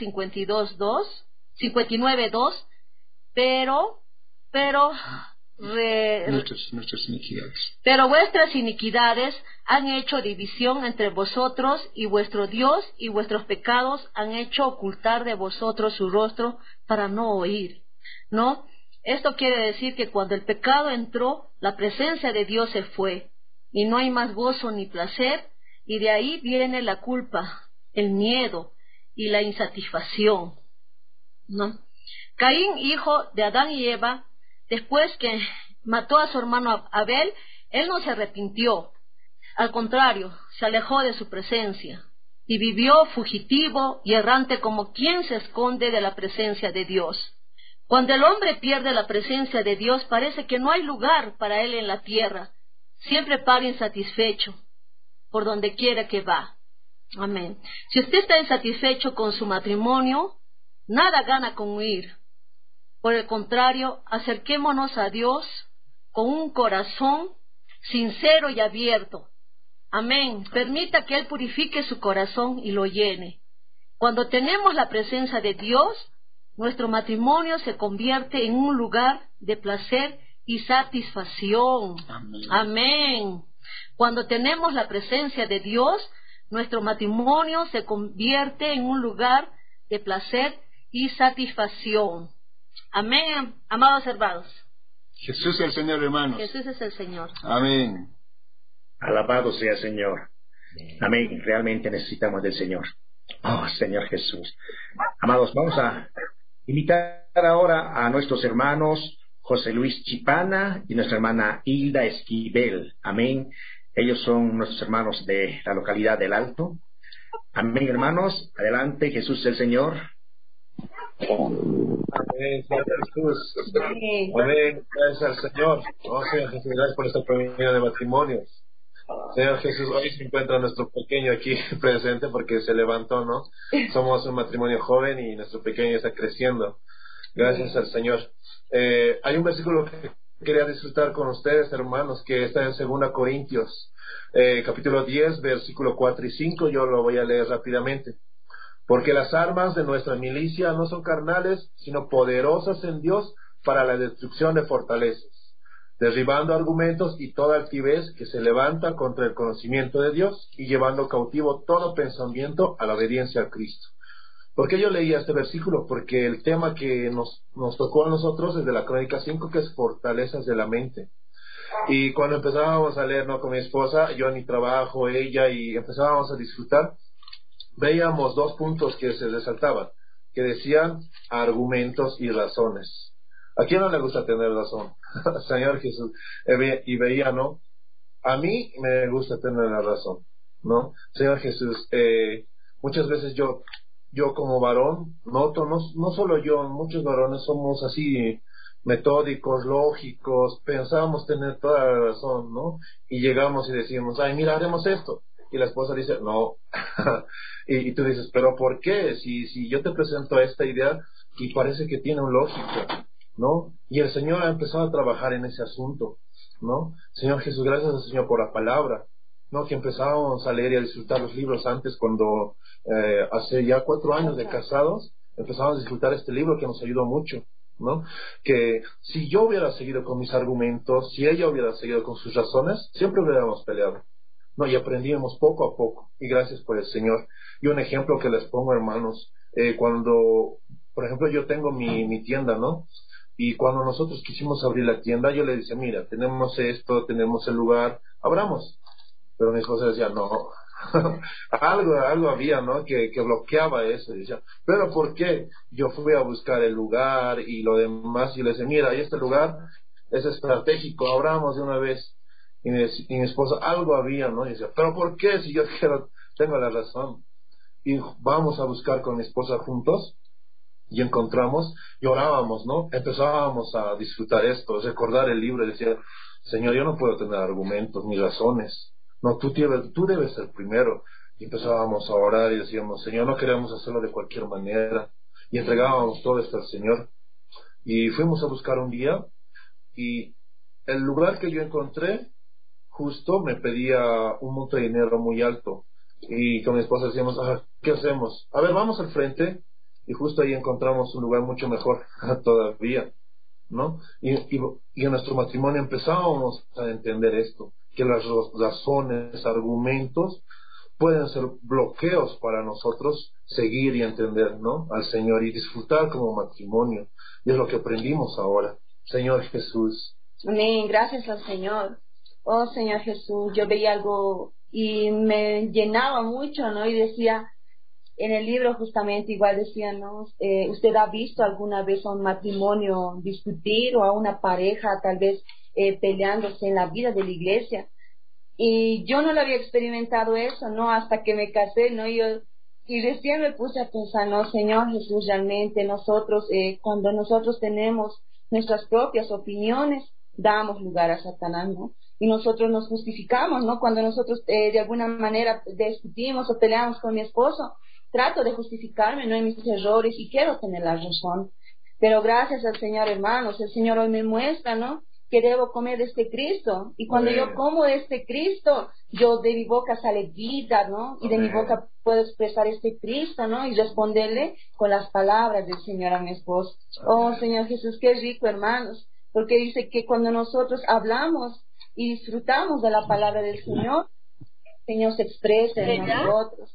59:2, nuestras iniquidades. Pero vuestras iniquidades han hecho división entre vosotros y vuestro Dios, y vuestros pecados han hecho ocultar de vosotros su rostro para no oír, ¿no? Esto quiere decir que cuando el pecado entró, la presencia de Dios se fue, y no hay más gozo ni placer, y de ahí viene la culpa, el miedo y la insatisfacción, ¿no? Caín, hijo de Adán y Eva, después que mató a su hermano Abel, él no se arrepintió. Al contrario, se alejó de su presencia y vivió fugitivo y errante como quien se esconde de la presencia de Dios. Cuando el hombre pierde la presencia de Dios, parece que no hay lugar para él en la tierra. Siempre para insatisfecho por donde quiera que va. Amén. Si usted está insatisfecho con su matrimonio, nada gana con huir. Por el contrario, acerquémonos a Dios con un corazón sincero y abierto. Amén. Permita que Él purifique su corazón y lo llene. Cuando tenemos la presencia de Dios, nuestro matrimonio se convierte en un lugar de placer y satisfacción. Amén. Amén. Cuando tenemos la presencia de Dios, nuestro matrimonio se convierte en un lugar de placer y satisfacción. Amén, amados hermanos. Jesús es el Señor, hermanos. Jesús es el Señor. Amén. Alabado sea el Señor. Amén. Realmente necesitamos del Señor. Oh, Señor Jesús. Amados, vamos a invitar ahora a nuestros hermanos José Luis Chipana y nuestra hermana Hilda Esquivel. Amén. Ellos son nuestros hermanos de la localidad del Alto. Amén, hermanos. Adelante, Jesús es el Señor. Amén, Señor Jesús. Amén, gracias al Señor. Oh, Señor Jesús, gracias por esta oportunidad de matrimonios. Señor Jesús, hoy se encuentra nuestro pequeño aquí presente porque se levantó, ¿no? Somos un matrimonio joven y nuestro pequeño está creciendo. Gracias al Señor. Hay un versículo que quería disfrutar con ustedes, hermanos, que está en 2 Corintios, capítulo 10, versículo 4 y 5. Yo lo voy a leer rápidamente. Porque las armas de nuestra milicia no son carnales, sino poderosas en Dios para la destrucción de fortalezas, derribando argumentos y toda altivez que se levanta contra el conocimiento de Dios y llevando cautivo todo pensamiento a la obediencia a Cristo. ¿Por qué yo leía este versículo? Porque el tema que nos tocó a nosotros es de la Crónica 5, que es fortalezas de la mente. Y cuando empezábamos a leer, ¿no?, con mi esposa, yo en mi trabajo, ella, y empezábamos a disfrutar, veíamos dos puntos que se resaltaban, que decían argumentos y razones. ¿A quién no le gusta tener razón? Señor Jesús. Y veía, ¿no? A mí me gusta tener la razón, ¿no? Señor Jesús, muchas veces yo yo como varón noto, no solo yo, muchos varones somos así metódicos, lógicos, pensamos tener toda la razón, ¿no? Y llegamos y decimos, ay, mira, haremos esto. Y la esposa dice, no. y tú dices, pero ¿por qué? Si yo te presento esta idea y parece que tiene un lógica, ¿no? Y el Señor ha empezado a trabajar en ese asunto, ¿no? Señor Jesús, gracias al Señor por la palabra, ¿no? Que empezábamos a leer y a disfrutar los libros antes, cuando hace ya 4 años de casados, empezamos a disfrutar este libro que nos ayudó mucho, ¿no? Que si yo hubiera seguido con mis argumentos, si ella hubiera seguido con sus razones, siempre hubiéramos peleado, ¿no? Y aprendíamos poco a poco, y gracias por el Señor. Y un ejemplo que les pongo, hermanos, cuando, por ejemplo, yo tengo mi tienda, ¿no? Y cuando nosotros quisimos abrir la tienda, yo le decía, mira, tenemos esto, tenemos el lugar, abramos. Pero mi esposa decía, no, algo había, ¿no? Que bloqueaba eso. Y decía, pero ¿por qué? Yo fui a buscar el lugar y lo demás, y le decía, mira, este lugar es estratégico, abramos de una vez. Y mi esposa, algo había, ¿no? Y decía, pero ¿por qué? Si yo tengo la razón. Y vamos a buscar con mi esposa juntos, y encontramos, y orábamos, ¿no? Empezábamos a disfrutar esto, recordar el libro, y decía, Señor, yo no puedo tener argumentos ni razones, no, tú debes ser primero. Y empezábamos a orar y decíamos, Señor, no queremos hacerlo de cualquier manera, y entregábamos todo esto al Señor. Y fuimos a buscar un día, y el lugar que yo encontré justo me pedía un monto de dinero muy alto, y con mi esposa decíamos, ¿qué hacemos? A ver, vamos al frente. Y justo ahí encontramos un lugar mucho mejor todavía, ¿no? Y en nuestro matrimonio empezábamos a entender esto, que las razones, argumentos pueden ser bloqueos para nosotros seguir y entender, ¿no? Al Señor y disfrutar como matrimonio. Y es lo que aprendimos ahora. Señor Jesús. Amén, gracias al Señor. Oh Señor Jesús, yo veía algo y me llenaba mucho, ¿no? Y decía, en el libro justamente igual decía, ¿no? ¿Usted ha visto alguna vez a un matrimonio discutir o a una pareja tal vez peleándose en la vida de la iglesia? Y yo no lo había experimentado eso, ¿no? Hasta que me casé, ¿no? Y recién me puse a pensar, no, Señor Jesús, realmente nosotros, cuando nosotros tenemos nuestras propias opiniones, damos lugar a Satanás, ¿no? Y nosotros nos justificamos, ¿no? Cuando nosotros de alguna manera discutimos o peleamos con mi esposo, trato de justificarme, ¿no? En mis errores y quiero tener la razón. Pero gracias al Señor, hermanos, el Señor hoy me muestra, ¿no? Que debo comer de este Cristo. Y cuando yo como de este Cristo, yo de mi boca sale vida, ¿no? Y de mi boca puedo expresar este Cristo, ¿no? Y responderle con las palabras del Señor a mi esposo. Oh, Señor Jesús, qué rico, hermanos. Porque dice que cuando nosotros hablamos y disfrutamos de la palabra del Señor, el Señor se expresa en nosotros.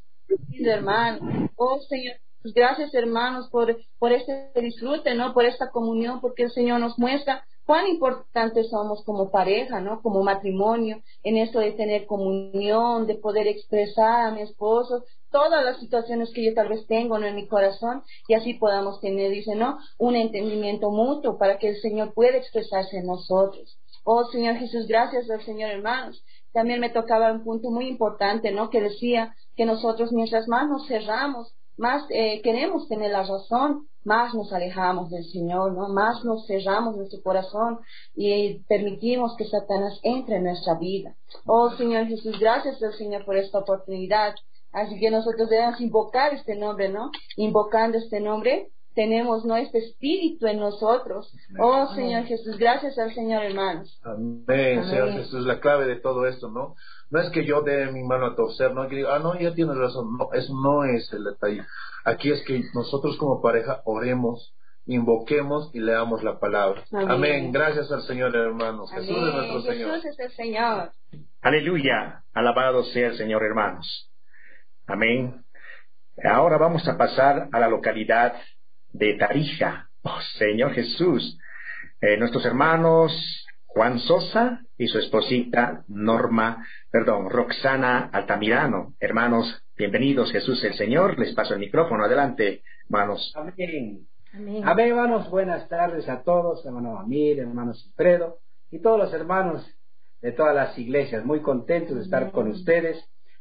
Hermano, oh Señor, pues gracias hermanos por este disfrute, ¿no? Por esta comunión, porque el Señor nos muestra cuán importantes somos como pareja, ¿no? Como matrimonio, en esto de tener comunión, de poder expresar a mi esposo todas las situaciones que yo tal vez tengo, ¿no? En mi corazón, y así podamos tener, dice, ¿no? Un entendimiento mutuo para que el Señor pueda expresarse en nosotros. Oh Señor Jesús, gracias al Señor, hermanos. También me tocaba un punto muy importante, ¿no? Que decía que nosotros mientras más nos cerramos, más queremos tener la razón, más nos alejamos del Señor, ¿no? Más nos cerramos nuestro corazón y permitimos que Satanás entre en nuestra vida. Oh Señor Jesús, gracias al Señor por esta oportunidad. Así que nosotros debemos invocar este nombre, ¿no? Invocando este nombre, tenemos, ¿no? Este espíritu en nosotros. Oh Señor Jesús, gracias al Señor, hermanos. Amén, Señor Jesús, la clave de todo esto, ¿no? No es que yo dé mi mano a torcer, ¿no? Que diga, no, ya tienes razón. No, eso no es el detalle. Aquí es que nosotros como pareja oremos, invoquemos y leamos la palabra. Amén. Gracias al Señor, hermanos. Amén. Jesús es nuestro Señor. Jesús es el Señor. Aleluya. Alabado sea el Señor, hermanos. Amén. Ahora vamos a pasar a la localidad de Tarija. Oh, Señor Jesús. Nuestros hermanos Juan Sosa y su esposita Roxana Altamirano. Hermanos, bienvenidos. Jesús el Señor. Les paso el micrófono. Adelante, hermanos. Amén. Amén. Amén, hermanos. Buenas tardes a todos, hermano Amir, hermano Alfredo y todos los hermanos de todas las iglesias. Muy contentos de estar con ustedes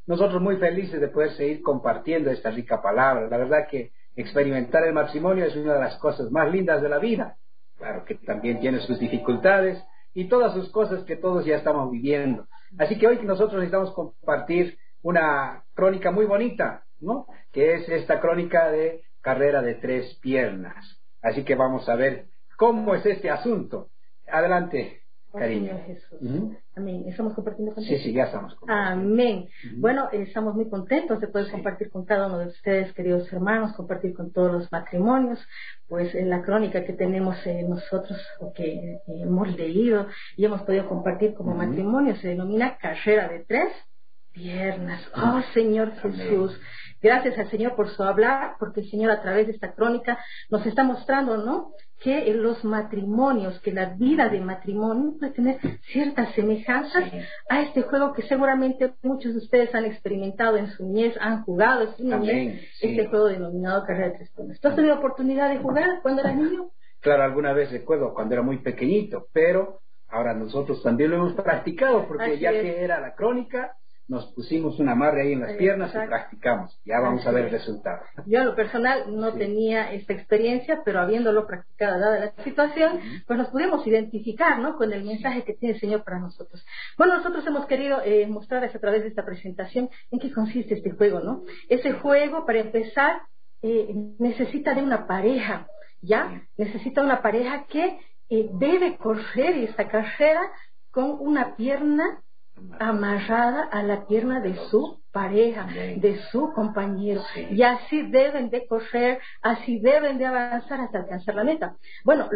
nosotros muy felices de poder seguir compartiendo esta rica palabra. La verdad que experimentar el matrimonio es una de las cosas más lindas de la vida. Claro que también tiene sus dificultades y todas sus cosas que todos ya estamos viviendo. Así que hoy nosotros necesitamos compartir una crónica muy bonita, ¿no? Que es esta crónica de carrera de 3 piernas. Así que vamos a ver cómo es este asunto. Adelante, cariño. Señor Jesús. Amén. ¿Estamos compartiendo con Sí, ya estamos compartiendo. Amén. Bueno, estamos muy contentos de poder compartir con cada uno de ustedes, queridos hermanos, compartir con todos los matrimonios, pues en la crónica que tenemos nosotros, o que hemos leído y hemos podido compartir como matrimonio, se denomina carrera de 3 piernas. Oh, Señor Jesús. Gracias al Señor por su hablar, porque el Señor a través de esta crónica nos está mostrando, ¿no?, que en los matrimonios, que la vida de matrimonio puede tener ciertas semejanzas a este juego que seguramente muchos de ustedes han experimentado en su niñez, han jugado en su niñez, este juego denominado carrera de 3 piernas. ¿Tú has tenido oportunidad de jugar cuando eras niño? Claro, alguna vez recuerdo cuando era muy pequeñito, pero ahora nosotros también lo hemos practicado, porque Así ya es. que era la crónica, nos pusimos un amarre ahí en las piernas y practicamos. Ya vamos a ver el resultado. Yo en lo personal no tenía esta experiencia, pero habiéndolo practicado, dada la situación, pues nos pudimos identificar, ¿no?, con el mensaje que tiene el Señor para nosotros. Bueno, nosotros hemos querido mostrarles a través de esta presentación en qué consiste este juego, ¿no? Ese juego, para empezar, necesita de una pareja, ¿ya? Necesita una pareja que debe correr esta carrera con una pierna amarrada a la pierna de su pareja, de su compañero, y así deben de correr, así deben de avanzar hasta alcanzar la meta. Bueno,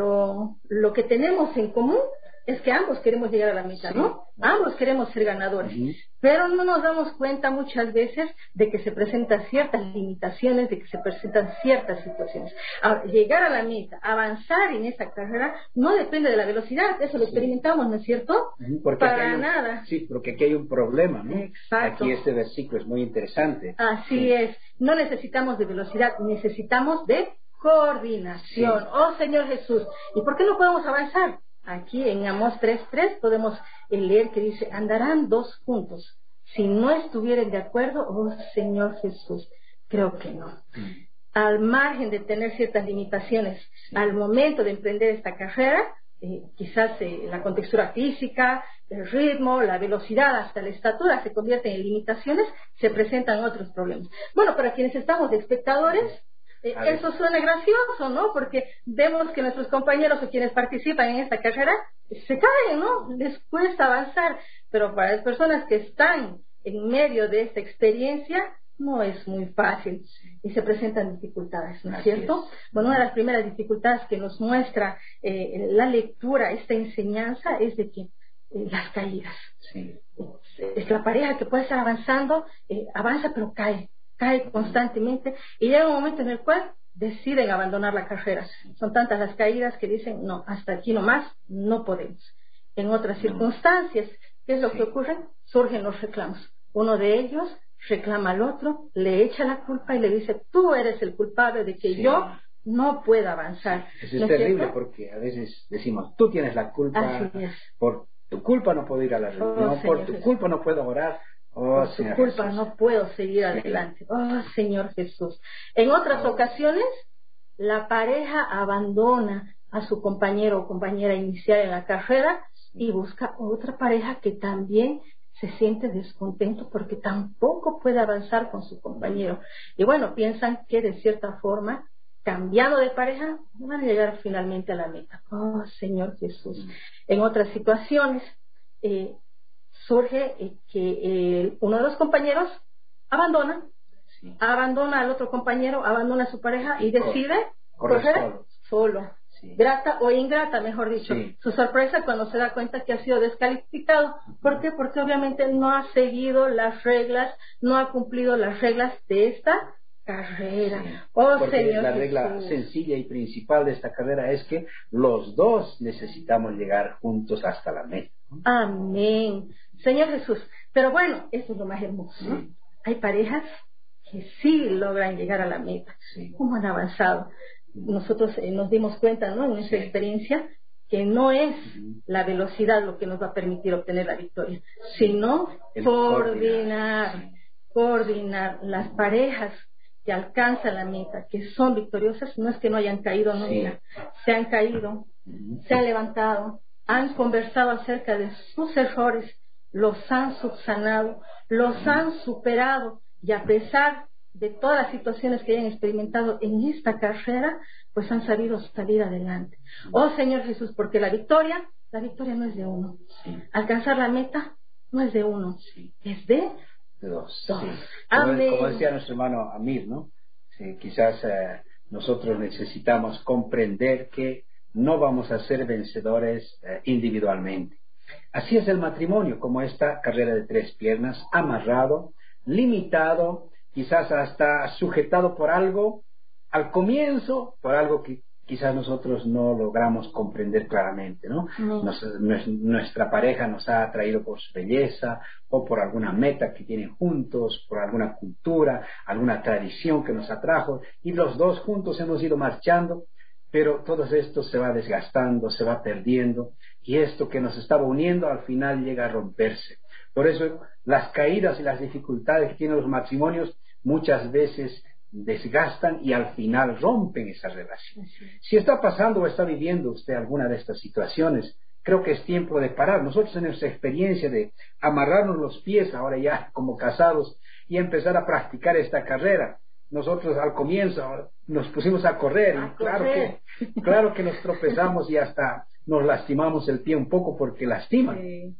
lo que tenemos en común es que ambos queremos llegar a la meta, ¿no? Ambos queremos ser ganadores, pero no nos damos cuenta muchas veces de que se presentan ciertas limitaciones, de que se presentan ciertas situaciones. Ahora, llegar a la meta, avanzar en esa carrera, no depende de la velocidad, eso lo experimentamos, ¿no es cierto? Porque Para nada. Sí, porque aquí hay un problema, ¿no? Exacto. Aquí este versículo es muy interesante. Así es, no necesitamos de velocidad, necesitamos de coordinación. Oh, Señor Jesús, ¿y por qué no podemos avanzar? Aquí en Amós 3:3 podemos leer que dice: andarán 2 juntos si no estuvieren de acuerdo. Oh, Señor Jesús, creo que no. Al margen de tener ciertas limitaciones, al momento de emprender esta carrera, quizás la contextura física, el ritmo, la velocidad, hasta la estatura se convierten en limitaciones, se presentan otros problemas. Bueno, para quienes estamos de espectadores, eso suena gracioso, ¿no? Porque vemos que nuestros compañeros o quienes participan en esta carrera se caen, ¿no? Les cuesta avanzar, pero para las personas que están en medio de esta experiencia no es muy fácil y se presentan dificultades, ¿no es cierto? Bueno, una de las primeras dificultades que nos muestra la lectura, esta enseñanza, es de que las caídas. Es la pareja que puede estar avanzando, avanza pero cae constantemente, y llega un momento en el cual deciden abandonar la carrera. Son tantas las caídas que dicen: no, hasta aquí nomás, no podemos. En otras circunstancias, ¿qué es lo que ocurre? Surgen los reclamos. Uno de ellos reclama al otro, le echa la culpa y le dice: tú eres el culpable de que yo no pueda avanzar. Eso es ¿No terrible, cierto? porque a veces decimos: tú tienes la culpa, Así es. por tu culpa no puedo ir a la reunión, por Señor tu Jesús. culpa no puedo orar. Oh, Por su Señor culpa Jesús. no puedo seguir adelante. Oh, Señor Jesús. En otras ocasiones, la pareja abandona a su compañero o compañera inicial en la carrera y busca otra pareja que también se siente descontento porque tampoco puede avanzar con su compañero. Y bueno, piensan que de cierta forma, cambiando de pareja, van a llegar finalmente a la meta. Oh, Señor Jesús. En otras situaciones, surge que uno de los compañeros abandona al otro compañero, abandona a su pareja y decide correr solo. Grata o ingrata, mejor dicho, su sorpresa cuando se da cuenta que ha sido descalificado. ¿Por qué? Porque obviamente no ha seguido las reglas, no ha cumplido las reglas de esta carrera. Oh, porque Señor la regla Jesús. sencilla y principal de esta carrera es que los dos necesitamos llegar juntos hasta la meta. Amén. Señor Jesús. Pero bueno, eso es lo más hermoso, ¿no? Hay parejas que sí logran llegar a la meta. ¿Cómo han avanzado? Nosotros nos dimos cuenta, ¿no?, en nuestra experiencia, que no es la velocidad lo que nos va a permitir obtener la victoria, sino coordinar las parejas que alcanzan la meta, que son victoriosas. No es que no hayan caído nunca, se han caído, se han levantado, han conversado acerca de sus errores, los han subsanado, los han superado, y a pesar de todas las situaciones que hayan experimentado en esta carrera, pues han sabido salir adelante. Oh Señor Jesús, porque la victoria no es de uno. Alcanzar la meta no es de uno, es de dos. Amén. Como decía nuestro hermano Amir, ¿no? Quizás nosotros necesitamos comprender que no vamos a ser vencedores individualmente. Así es el matrimonio, como esta carrera de 3 piernas, amarrado, limitado, quizás hasta sujetado por algo, al comienzo, por algo que quizás nosotros no logramos comprender claramente, ¿no? Nuestra pareja nos ha atraído por su belleza, o por alguna meta que tienen juntos, por alguna cultura, alguna tradición que nos atrajo, y los dos juntos hemos ido marchando, pero todo esto se va desgastando, se va perdiendo, y esto que nos estaba uniendo al final llega a romperse. Por eso las caídas y las dificultades que tienen los matrimonios muchas veces desgastan y al final rompen esa relación. Si está pasando o está viviendo usted alguna de estas situaciones, creo que es tiempo de parar. Nosotros en nuestra experiencia de amarrarnos los pies ahora ya como casados y empezar a practicar esta carrera, nosotros al comienzo nos pusimos a correr y claro que nos tropezamos y hasta nos lastimamos el pie un poco porque lastiman.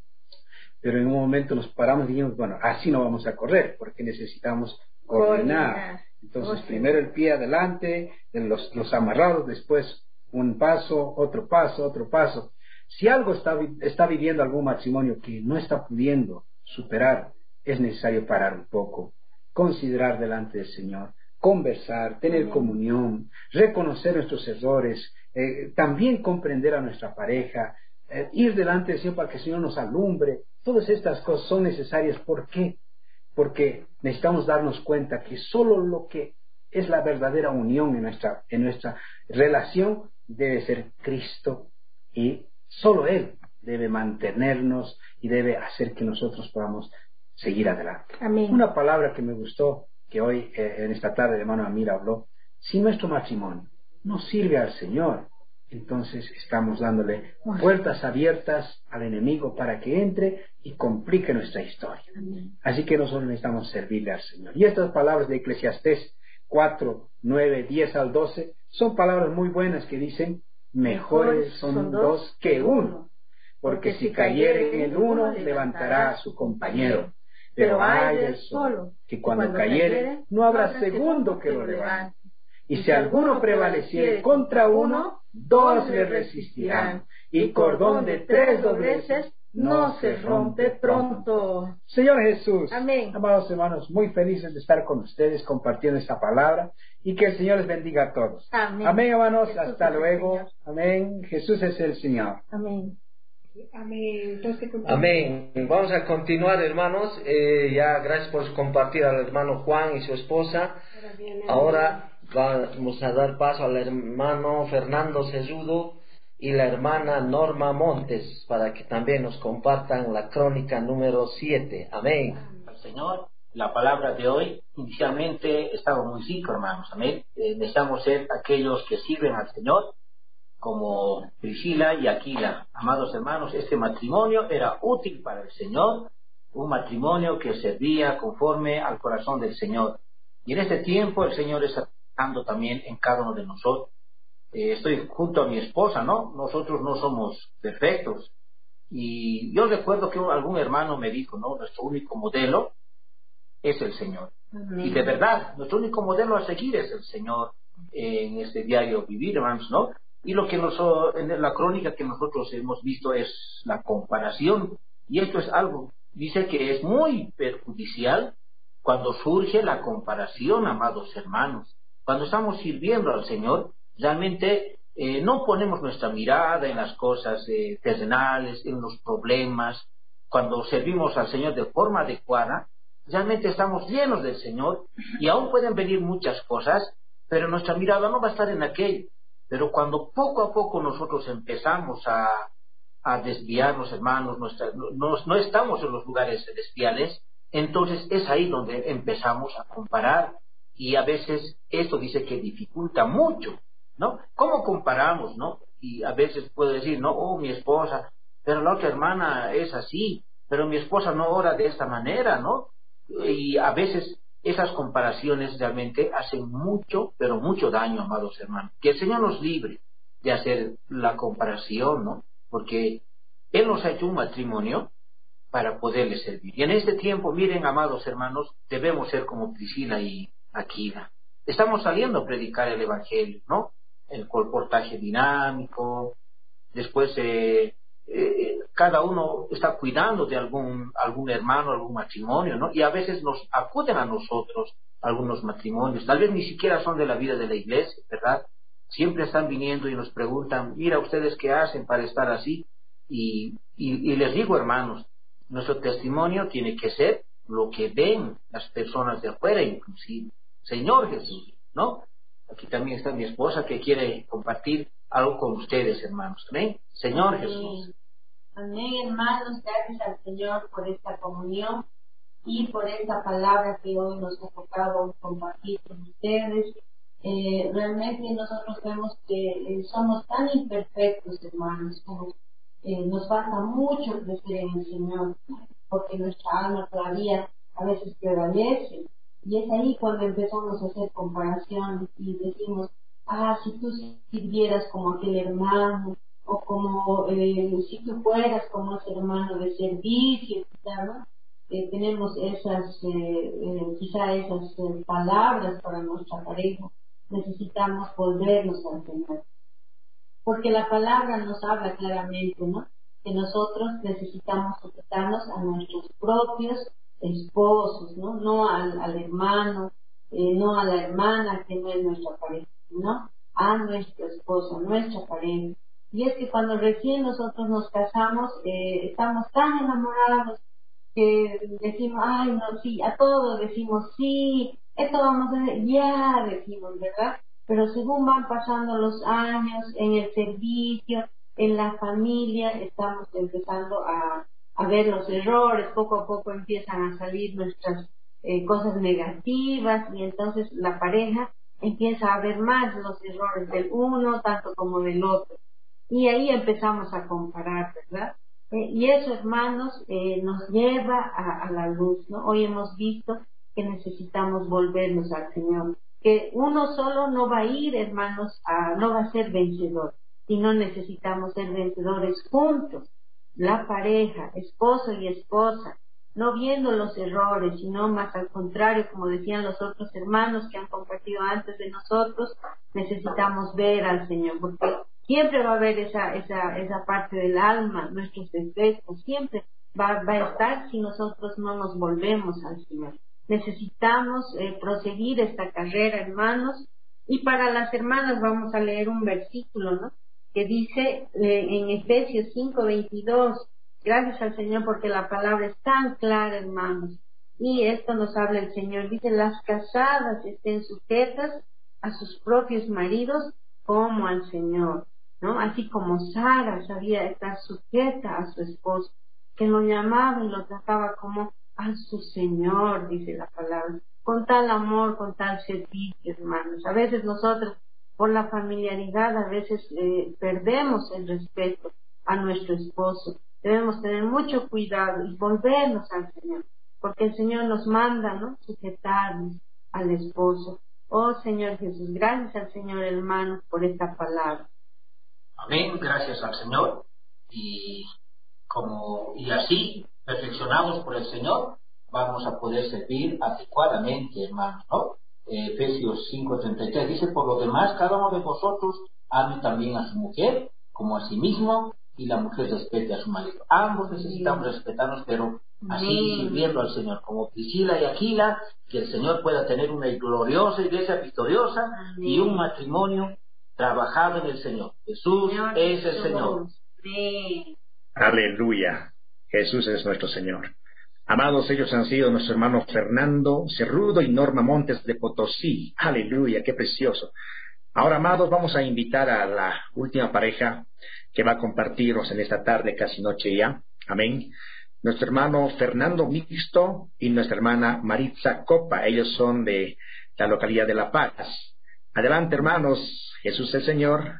Pero en un momento nos paramos y dijimos, bueno, así no vamos a correr porque necesitamos coordinar. Entonces primero el pie adelante, los amarrados, después un paso, otro paso, otro paso. Si algo está viviendo algún matrimonio que no está pudiendo superar, es necesario parar un poco, considerar delante del Señor, conversar, tener comunión, reconocer nuestros errores, también comprender a nuestra pareja, ir delante del Señor para que el Señor nos alumbre. Todas estas cosas son necesarias. ¿Por qué? Porque necesitamos darnos cuenta que solo lo que es la verdadera unión en nuestra relación debe ser Cristo, y solo Él debe mantenernos y debe hacer que nosotros podamos seguir adelante. Amén. Una palabra que me gustó, que hoy en esta tarde el hermano Amir habló: si nuestro matrimonio no sirve al Señor, entonces estamos dándole puertas abiertas al enemigo para que entre y complique nuestra historia. Así que nosotros necesitamos servirle al Señor. Y estas palabras de Eclesiastés 4, 9, 10 al 12 son palabras muy buenas que dicen: mejores son 2 que 1, porque si cayere en el uno, levantará a su compañero. Pero hay del solo, que cuando cayere, no habrá segundo que lo levante. Y si alguno prevaleciere contra uno, 2 le resistirán, y cordón de 3 dobleces no se rompe pronto. Señor Jesús, amén. Amados hermanos, muy felices de estar con ustedes compartiendo esta palabra, y que el Señor les bendiga a todos. Amén. Amén, hermanos. Jesús hasta luego. Señor. Amén. Jesús es el Señor. Amén. Amén. Amén. Vamos a continuar, hermanos. Ya gracias por compartir al hermano Juan y su esposa. Ahora vamos a dar paso al hermano Fernando Cejudo y la hermana Norma Montes para que también nos compartan la crónica número 7. Amén. Al Señor, la palabra de hoy, inicialmente estaba muy rico, hermanos. Amén. Necesitamos ser aquellos que sirven al Señor, como Priscila y Aquila. Amados hermanos, este matrimonio era útil para el Señor, un matrimonio que servía conforme al corazón del Señor. Y en este tiempo el Señor está trabajando también en cada uno de nosotros. Estoy junto a mi esposa, ¿no? Nosotros no somos perfectos. Y yo recuerdo que algún hermano me dijo, ¿no? Nuestro único modelo es el Señor. Y de verdad, nuestro único modelo a seguir es el Señor en este diario vivir, hermanos, ¿no? Y lo que en la crónica que nosotros hemos visto es la comparación. Y esto es algo, dice que es muy perjudicial cuando surge la comparación, amados hermanos. Cuando estamos sirviendo al Señor, realmente no ponemos nuestra mirada en las cosas terrenales, en los problemas. Cuando servimos al Señor de forma adecuada, realmente estamos llenos del Señor, y aún pueden venir muchas cosas, pero nuestra mirada no va a estar en aquello. Pero cuando poco a poco nosotros empezamos a desviarnos, hermanos, no estamos en los lugares celestiales, entonces es ahí donde empezamos a comparar, y a veces esto dice que dificulta mucho, ¿no? ¿Cómo comparamos, no? Y a veces puedo decir, no, oh, mi esposa, pero la otra hermana es así, pero mi esposa no ora de esta manera, ¿no? Y a veces esas comparaciones realmente hacen mucho, pero mucho daño, amados hermanos. Que el Señor nos libre de hacer la comparación, ¿no? Porque Él nos ha hecho un matrimonio para poderle servir. Y en este tiempo, miren, amados hermanos, debemos ser como Priscila y Aquila. Estamos saliendo a predicar el Evangelio, ¿no? El colportaje dinámico, después cada uno está cuidando de algún hermano, algún matrimonio, ¿no? Y a veces nos acuden a nosotros algunos matrimonios, tal vez ni siquiera son de la vida de la iglesia, ¿verdad? Siempre están viniendo y nos preguntan, mira, ¿ustedes qué hacen para estar así? Y les digo, hermanos, nuestro testimonio tiene que ser lo que ven las personas de afuera, inclusive. Señor Jesús, ¿no? Aquí también está mi esposa que quiere compartir algo con ustedes, hermanos. ¿Amén? Señor Jesús. Amén, hermanos. Gracias al Señor por esta comunión y por esta palabra que hoy nos ha tocado compartir con ustedes. Realmente nosotros vemos que somos tan imperfectos, hermanos, como nos falta mucho crecer en el Señor, porque nuestra alma todavía a veces prevalece. Y es ahí cuando empezamos a hacer comparaciones y decimos, si tú sirvieras como aquel hermano, o como si tú fueras como ese hermano de servicio, ¿no? Tenemos quizá esas palabras para nuestra pareja. Necesitamos volvernos al Señor, porque la palabra nos habla claramente, ¿no? Que nosotros necesitamos sujetarnos a nuestros propios esposos, no al hermano, no a la hermana que no es nuestra pareja, ¿no? A nuestro esposo, nuestra pareja. Y es que cuando recién nosotros nos casamos, estamos tan enamorados que decimos, ay, no, sí, a todos decimos, sí, esto vamos a hacer, ya decimos, ¿verdad? Pero según van pasando los años, en el servicio, en la familia, estamos empezando a ver los errores, poco a poco empiezan a salir nuestras cosas negativas, y entonces la pareja empieza a ver más los errores del uno, tanto como del otro. Y ahí empezamos a comparar, ¿verdad? Y eso, hermanos, nos lleva a la luz, ¿no? Hoy hemos visto que necesitamos volvernos al Señor, que uno solo no va a ir, hermanos, no va a ser vencedor, sino necesitamos ser vencedores juntos, la pareja, esposo y esposa, no viendo los errores, sino más al contrario, como decían los otros hermanos que han compartido antes de nosotros, necesitamos ver al Señor, porque siempre va a haber esa parte del alma, nuestros defectos, siempre va a estar si nosotros no nos volvemos al Señor. Necesitamos proseguir esta carrera, hermanos, y para las hermanas vamos a leer un versículo, ¿no? Que dice en Efesios 5:22, gracias al Señor porque la palabra es tan clara, hermanos, y esto nos habla el Señor, dice, las casadas estén sujetas a sus propios maridos como al Señor, ¿no? Así como Sara sabía estar sujeta a su esposo, que lo llamaba y lo trataba como a su Señor, dice la palabra, con tal amor, con tal servicio, hermanos. A veces nosotros, por la familiaridad, a veces perdemos el respeto a nuestro esposo. Debemos tener mucho cuidado y volvernos al Señor, porque el Señor nos manda, ¿no?, sujetarnos al esposo. Oh Señor Jesús, gracias al Señor, hermanos, por esta palabra. Amén, gracias al Señor. Y así, perfeccionados por el Señor, vamos a poder servir adecuadamente, hermanos, ¿no? Efesios 5:33 dice, por lo demás, cada uno de vosotros ame también a su mujer como a sí mismo, y la mujer respete a su marido. Ambos necesitamos respetarnos, pero así sirviendo al Señor, como Priscila y Aquila, que el Señor pueda tener una gloriosa iglesia victoriosa y un matrimonio trabajado en el Señor. Jesús es el Señor. Aleluya. Jesús es nuestro Señor. Amados, ellos han sido nuestro hermano Fernando Cerrudo y Norma Montes de Potosí. Aleluya, qué precioso. Ahora, amados, vamos a invitar a la última pareja que va a compartirnos en esta tarde, casi noche ya. Amén. Nuestro hermano Fernando Mixto y nuestra hermana Maritza Copa. Ellos son de la localidad de La Paz. Adelante, hermanos. Jesús el Señor.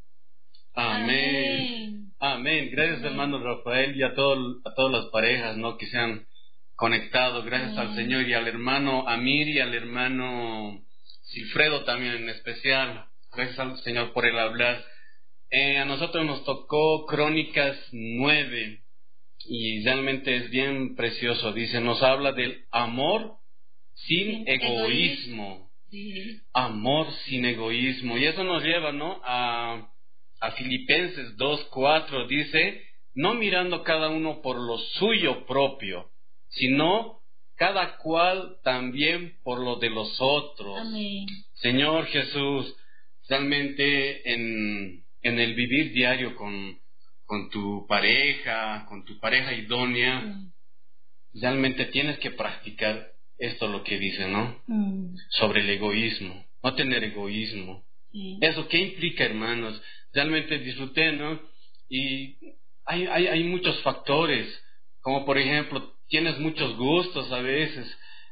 Amén. Amén. Gracias, hermano Rafael, y a todas las parejas, ¿no?, que se han conectado. Gracias al Señor, y al hermano Amir y al hermano Silfredo también en especial. Gracias al Señor por el hablar. A nosotros nos tocó Crónicas 9 y realmente es bien precioso. Dice, nos habla del amor sin egoísmo. Sí. Amor sin egoísmo. Y eso nos lleva, ¿no?, a Filipenses 2:4. Dice, no mirando cada uno por lo suyo propio, sino cada cual también por lo de los otros. Amén. Señor Jesús, realmente en el vivir diario con tu pareja idónea, realmente tienes que practicar esto, lo que dice, ¿no? Sobre el egoísmo, no tener egoísmo. ¿Eso qué implica, hermanos? Realmente disfruté, ¿no? Y hay muchos factores, como por ejemplo, tienes muchos gustos a veces,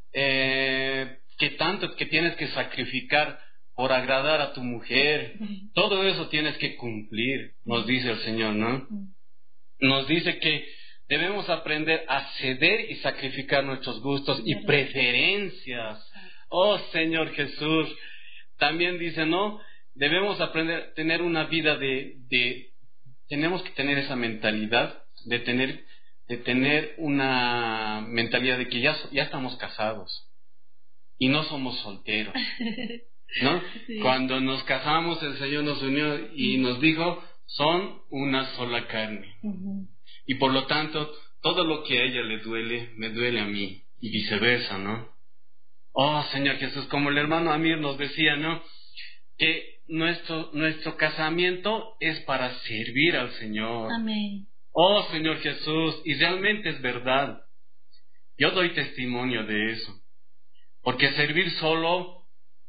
que tanto que tienes que sacrificar por agradar a tu mujer. Todo eso tienes que cumplir, nos dice el Señor, ¿no? Nos dice que debemos aprender a ceder y sacrificar nuestros gustos y preferencias. Oh Señor Jesús, también dice, ¿no?, debemos aprender a tener una vida tenemos que tener esa mentalidad de tener una mentalidad de que ya estamos casados y no somos solteros, ¿no? Sí. Cuando nos casamos, el Señor nos unió y nos dijo, son una sola carne. Y por lo tanto, todo lo que a ella le duele, me duele a mí, y viceversa, ¿no? Oh Señor Jesús, como el hermano Amir nos decía, ¿no?, que nuestro casamiento es para servir al Señor. Amén. Oh Señor Jesús, y realmente es verdad. Yo doy testimonio de eso. Porque servir solo,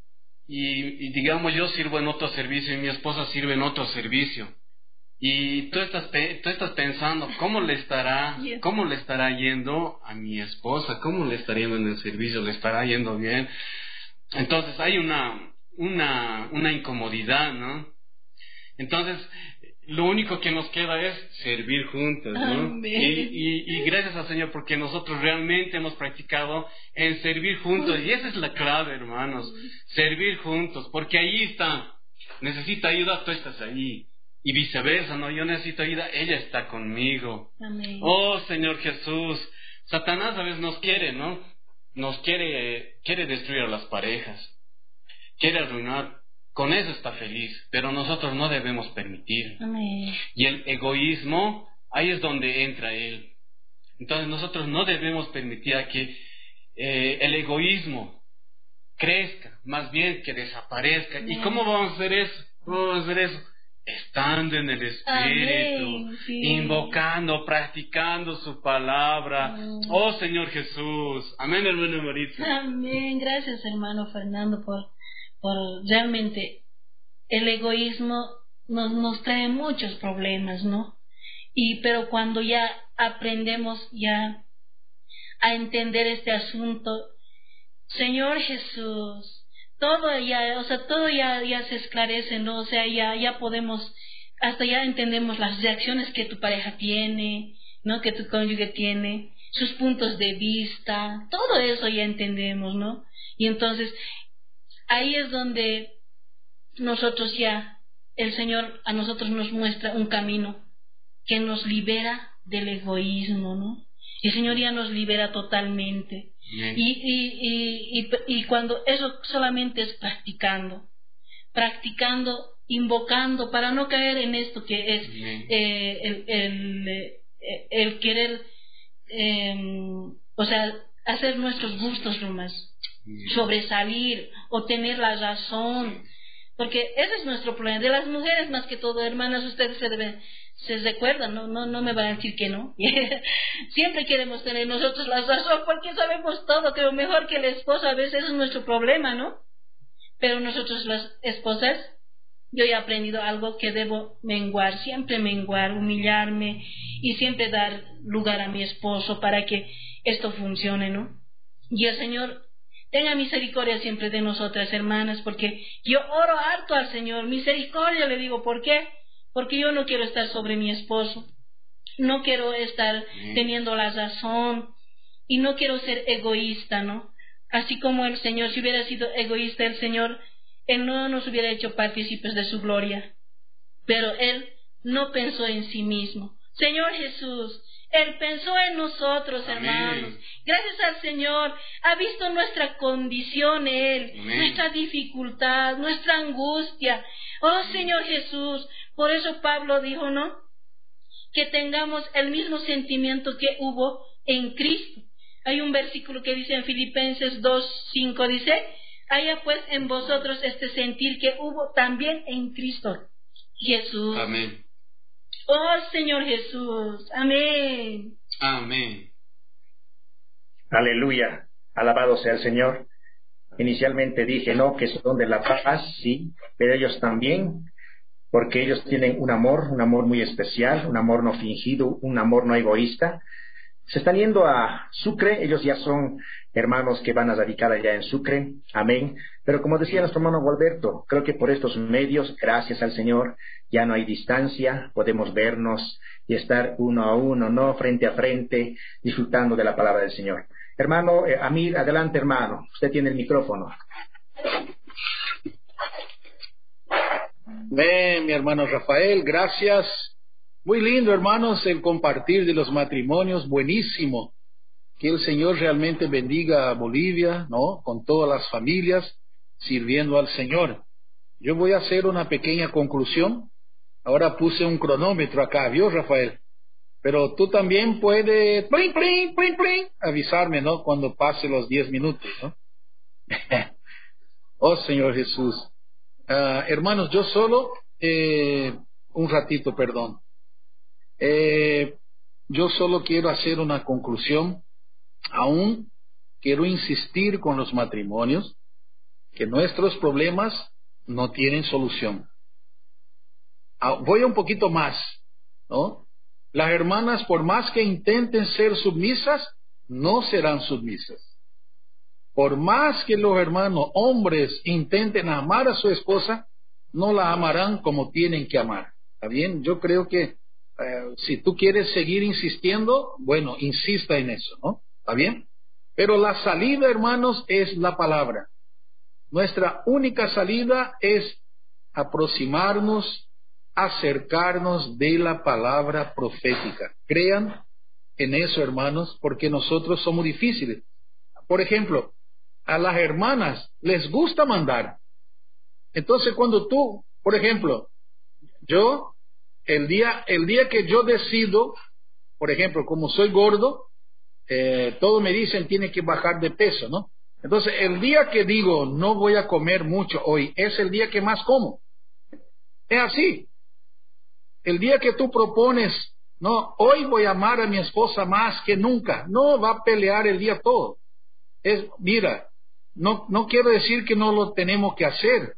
y digamos yo sirvo en otro servicio y mi esposa sirve en otro servicio. Y tú estás pensando, ¿cómo le estará yendo a mi esposa? ¿Cómo le estará yendo en el servicio? ¿Le estará yendo bien? Entonces hay una incomodidad, ¿no? Entonces, lo único que nos queda es servir juntos, ¿no? Y gracias al Señor, porque nosotros realmente hemos practicado en servir juntos, y esa es la clave, hermanos, servir juntos, porque ahí está, necesita ayuda, tú estás ahí, y viceversa, ¿no? Yo necesito ayuda, ella está conmigo. Amén. Oh Señor Jesús, Satanás a veces nos quiere, ¿no? Nos quiere destruir a las parejas, quiere arruinar, con eso está feliz, pero nosotros no debemos permitir. Amén. Y el egoísmo, ahí es donde entra él. Entonces nosotros no debemos permitir a que el egoísmo crezca, más bien que desaparezca. Amén. ¿Y cómo vamos a hacer eso? Estando en el Espíritu, sí, invocando, practicando su palabra. Oh Señor Jesús. Amén, hermano Maritza. Amén. Gracias, hermano Fernando, por realmente el egoísmo nos trae muchos problemas, ¿no? Pero cuando ya aprendemos ya a entender este asunto, Señor Jesús, todo ya se esclarece, ¿no? O sea, ya podemos, hasta ya entendemos las reacciones que tu pareja tiene, ¿no?, que tu cónyuge tiene, sus puntos de vista, todo eso ya entendemos, ¿no? Y entonces ahí es donde nosotros el Señor a nosotros nos muestra un camino que nos libera del egoísmo, ¿no? El Señor ya nos libera totalmente. Y cuando eso solamente es practicando, invocando, para no caer en esto que es el querer, o sea, hacer nuestros gustos nomás, sobresalir o tener la razón, porque ese es nuestro problema de las mujeres más que todo, hermanas. Ustedes se recuerdan, no me van a decir que no. Siempre queremos tener nosotros la razón porque sabemos todo, creo, mejor que el esposo. A veces es nuestro problema, ¿no? Pero nosotros las esposas yo he aprendido algo que debo menguar, siempre menguar, humillarme y siempre dar lugar a mi esposo para que esto funcione, ¿no? Y el Señor tenga misericordia siempre de nosotras, hermanas, porque yo oro harto al Señor, misericordia le digo, ¿por qué? Porque yo no quiero estar sobre mi esposo, no quiero estar teniendo la razón y no quiero ser egoísta, ¿no? Así como el Señor, si hubiera sido egoísta el Señor, Él no nos hubiera hecho partícipes de su gloria, pero Él no pensó en sí mismo. Señor Jesús, Él pensó en nosotros, hermanos. Gracias al Señor, ha visto nuestra condición Él, nuestra dificultad, nuestra angustia. Oh Señor Jesús, por eso Pablo dijo, ¿no?, que tengamos el mismo sentimiento que hubo en Cristo. Hay un versículo que dice en Filipenses 2:5, dice, haya pues en vosotros este sentir que hubo también en Cristo Jesús. Amén. Oh Señor Jesús, amén. Amén. Aleluya, alabado sea el Señor. Inicialmente dije, no, que son de la paz, sí, pero ellos también, porque ellos tienen un amor muy especial, un amor no fingido, un amor no egoísta. Se están yendo a Sucre, ellos ya son hermanos que van a radicar allá en Sucre, amén. Pero como decía nuestro hermano Gualberto, creo que por estos medios, gracias al Señor, ya no hay distancia, podemos vernos y estar uno a uno, no frente a frente, disfrutando de la palabra del Señor. Hermano Amir, adelante hermano, usted tiene el micrófono. Ven, mi hermano Rafael, gracias. Muy lindo, hermanos, el compartir de los matrimonios, buenísimo. Que el Señor realmente bendiga a Bolivia, ¿no?, con todas las familias, sirviendo al Señor. Yo voy a hacer una pequeña conclusión. Ahora puse un cronómetro acá, ¿vio, Rafael? Pero tú también puedes, pling, pling, pling, pling, avisarme, ¿no?, cuando pase los 10 minutos, ¿no? Oh, Señor Jesús. Hermanos, yo solo, un ratito, perdón. Yo solo quiero hacer una conclusión. Aún quiero insistir con los matrimonios que nuestros problemas no tienen solución. Voy un poquito más, ¿no? Las hermanas, por más que intenten ser submisas, no serán submisas. Por más que los hermanos hombres intenten amar a su esposa, no la amarán como tienen que amar. ¿Está bien? Yo creo que si tú quieres seguir insistiendo, bueno, insista en eso, ¿no? ¿Está bien? Pero la salida, hermanos, es la palabra. Nuestra única salida es aproximarnos, acercarnos de la palabra profética. Crean en eso, hermanos, porque nosotros somos difíciles. Por ejemplo, a las hermanas les gusta mandar. Entonces, cuando tú, por ejemplo, yo, el día que yo decido, por ejemplo, como soy gordo, todos me dicen tiene que bajar de peso, ¿no? Entonces, el día que digo no voy a comer mucho hoy, es el día que más como. Es así. El día que tú propones, no, hoy voy a amar a mi esposa más que nunca, no va a pelear el día todo. Mira, no quiero decir que no lo tenemos que hacer,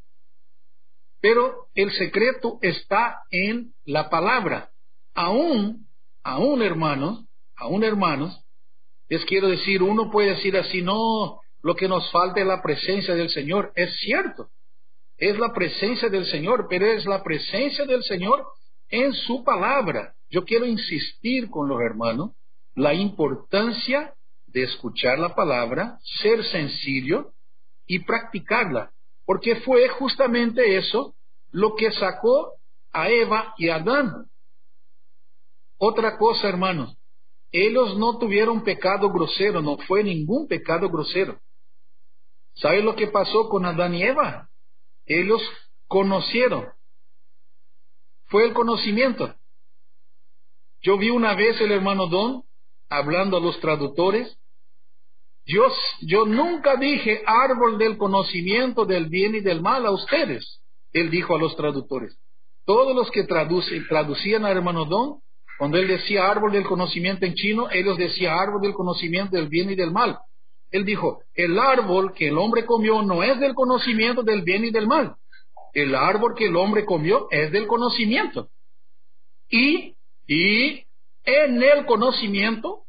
pero el secreto está en la palabra. Aún hermanos, les quiero decir, uno puede decir así, no, lo que nos falta es la presencia del Señor. Es cierto, es la presencia del Señor, pero es la presencia del Señor en su palabra. Yo quiero insistir con los hermanos la importancia de escuchar la palabra, ser sencillo y practicarla, porque fue justamente eso lo que sacó a Eva y a Adán. Otra cosa, hermanos, ellos no tuvieron pecado grosero, no fue ningún pecado grosero. ¿Sabe lo que pasó con Adán y Eva? Ellos conocieron. Fue el conocimiento. Yo vi una vez el hermano Don hablando a los traductores. Yo nunca dije árbol del conocimiento del bien y del mal a ustedes. Él dijo a los traductores. Todos los que traducían al hermano Don, cuando él decía árbol del conocimiento en chino, ellos decían árbol del conocimiento del bien y del mal. Él dijo, el árbol que el hombre comió no es del conocimiento del bien y del mal. el árbol que el hombre comió es del conocimiento. Y en el conocimiento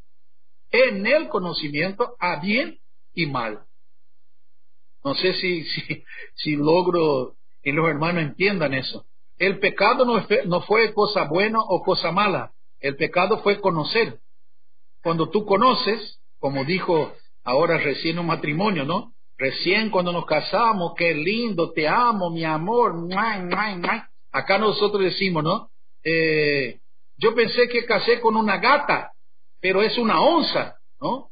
a bien y mal. No sé si logro que los hermanos entiendan eso. El pecado no fue cosa buena o cosa mala. El pecado fue conocer. Cuando tú conoces, como dijo ahora recién un matrimonio, ¿no? Recién cuando nos casamos, qué lindo, te amo, mi amor. Acá nosotros decimos, ¿no? Yo pensé que casé con una gata, pero es una onza, ¿no?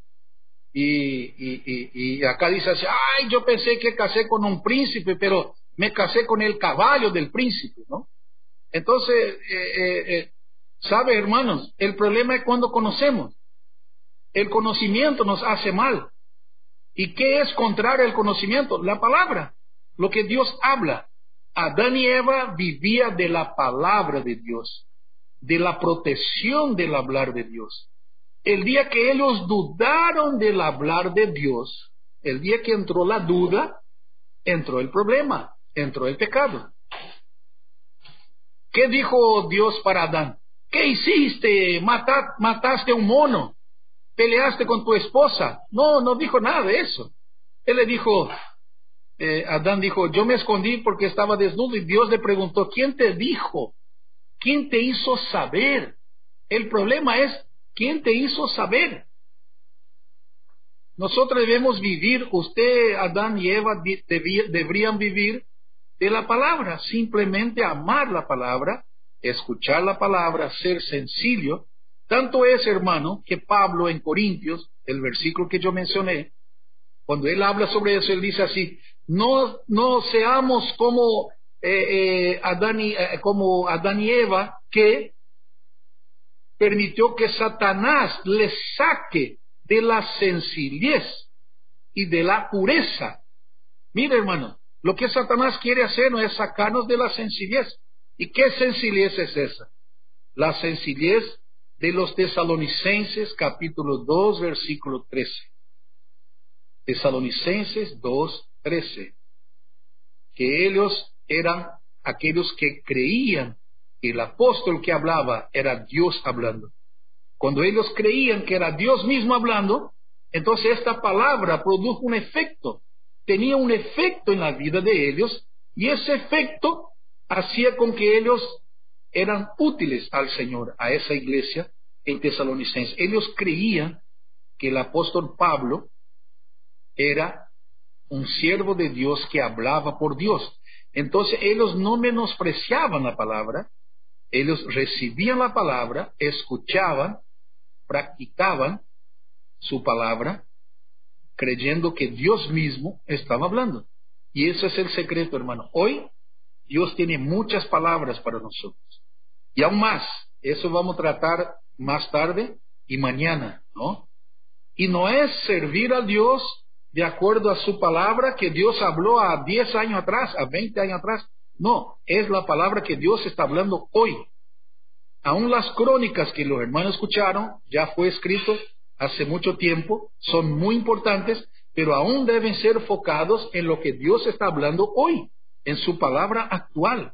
Y acá dice así, ay, yo pensé que casé con un príncipe, pero me casé con el caballo del príncipe, ¿no? Entonces, ¿sabe, hermanos? El problema es cuando conocemos. El conocimiento nos hace mal. ¿Y qué es contrario al conocimiento? La palabra, lo que Dios habla. Adán y Eva vivían de la palabra de Dios, de la protección del hablar de Dios. El día que ellos dudaron del hablar de Dios, el día que entró la duda, entró el problema, entró el pecado. ¿Qué dijo Dios para Adán? ¿Qué hiciste? ¿Mataste a un mono? ¿Peleaste con tu esposa? No dijo nada de eso. Él le dijo, Adán dijo, yo me escondí porque estaba desnudo, y Dios le preguntó, ¿quién te dijo? ¿Quién te hizo saber? El problema es, ¿quién te hizo saber? Nosotros debemos vivir, usted, Adán y Eva deberían vivir de la palabra, simplemente amar la palabra, escuchar la palabra, ser sencillo. Tanto es, hermano, que Pablo en Corintios, el versículo que yo mencioné, cuando él habla sobre eso, él dice así, no seamos como Adán y Eva, que permitió que Satanás les saque de la sencillez y de la pureza. Mira, hermano, lo que Satanás quiere hacer no es sacarnos de la sencillez. ¿Y qué sencillez es esa? La sencillez de los Tesalonicenses, capítulo 2, versículo 13. Tesalonicenses 2, 13. Que ellos eran aquellos que creían que el apóstol que hablaba era Dios hablando. Cuando ellos creían que era Dios mismo hablando, entonces esta palabra produjo un efecto. Tenía un efecto en la vida de ellos, y ese efecto hacía con que ellos eran útiles al Señor, a esa iglesia en Tesalonicenses. Ellos creían que el apóstol Pablo era un siervo de Dios que hablaba por Dios. Entonces ellos no menospreciaban la palabra, ellos recibían la palabra, escuchaban, practicaban su palabra, creyendo que Dios mismo estaba hablando. Y ese es el secreto, hermano. Hoy Dios tiene muchas palabras para nosotros. Y aún más, eso vamos a tratar más tarde y mañana, ¿no? Y no es servir a Dios de acuerdo a su palabra que Dios habló a 10 años atrás, a 20 años atrás. No, es la palabra que Dios está hablando hoy. Aún las crónicas que los hermanos escucharon, ya fue escrito hace mucho tiempo, son muy importantes, pero aún deben ser enfocados en lo que Dios está hablando hoy, en su palabra actual.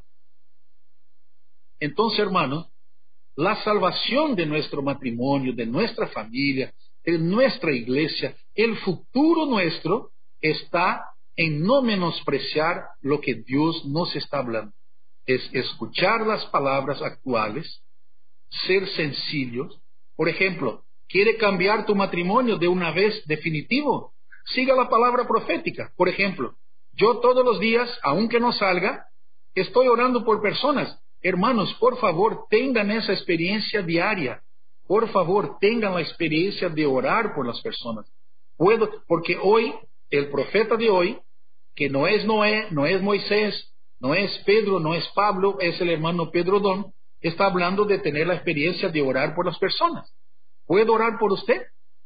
Entonces, hermanos, la salvación de nuestro matrimonio, de nuestra familia, de nuestra iglesia, el futuro nuestro está en no menospreciar lo que Dios nos está hablando. Es escuchar las palabras actuales, ser sencillos. Por ejemplo, ¿quiere cambiar tu matrimonio de una vez definitivo? Siga la palabra profética. Por ejemplo, yo todos los días, aunque no salga, estoy orando por personas. Hermanos, por favor, tengan esa experiencia diaria. Por favor, tengan la experiencia de orar por las personas. Porque hoy, el profeta de hoy, que no es Noé, no es Moisés, no es Pedro, no es Pablo, es el hermano Pedro Don, está hablando de tener la experiencia de orar por las personas. ¿Puedo orar por usted?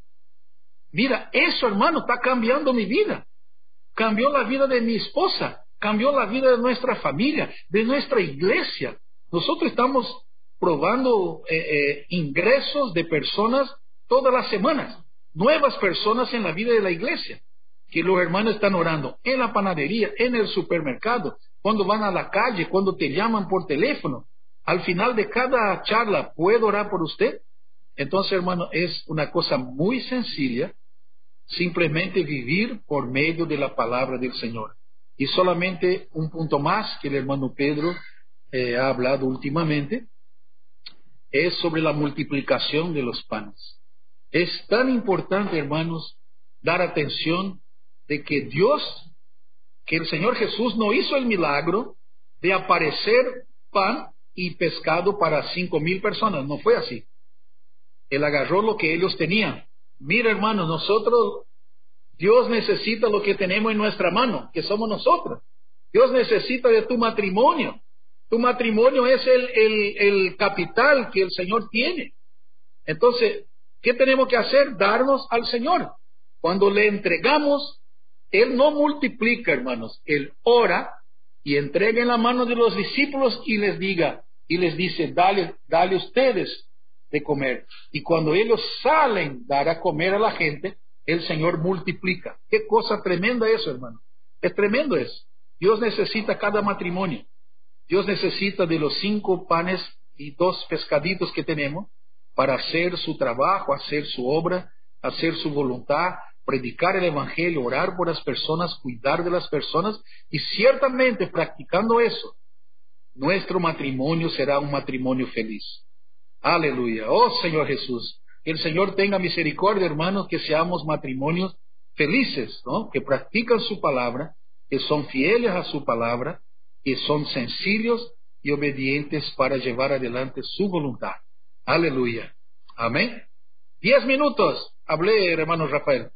Mira, eso, hermano, está cambiando mi vida. Cambió la vida de mi esposa, cambió la vida de nuestra familia, de nuestra iglesia. Nosotros estamos probando ingresos de personas todas las semanas, nuevas personas en la vida de la iglesia, que los hermanos están orando en la panadería, en el supermercado, cuando van a la calle, cuando te llaman por teléfono. Al final de cada charla, ¿puedo orar por usted? Entonces, hermano, es una cosa muy sencilla, simplemente vivir por medio de la palabra del Señor. Y solamente un punto más que el hermano Pedro ha hablado últimamente, es sobre la multiplicación de los panes. Es tan importante, hermanos, dar atención de que el Señor Jesús no hizo el milagro de aparecer pan y pescado para 5,000 personas. No fue así. Él agarró lo que ellos tenían. Mira, hermano, Dios necesita lo que tenemos en nuestra mano, que somos nosotros. Dios necesita de tu matrimonio. Tu matrimonio es el capital que el Señor tiene. Entonces, ¿qué tenemos que hacer? Darnos al Señor. Cuando le entregamos, Él no multiplica, hermanos. Él ora y entrega en la mano de los discípulos y les dice, dale ustedes de comer. Y cuando ellos salen a dar a comer a la gente, el Señor multiplica. Qué cosa tremenda eso, hermano. Es tremendo eso. Dios necesita cada matrimonio. Dios necesita de los 5 panes y 2 pescaditos que tenemos para hacer su trabajo, hacer su obra, hacer su voluntad, predicar el Evangelio, orar por las personas, cuidar de las personas, y ciertamente practicando eso, nuestro matrimonio será un matrimonio feliz. Aleluya. Oh Señor Jesús, que el Señor tenga misericordia, hermanos, que seamos matrimonios felices, ¿no? Que practican su palabra, que son fieles a su palabra, que son sencillos y obedientes para llevar adelante su voluntad. Aleluya. Amén. 10 minutos. Hablé, hermano Rafael.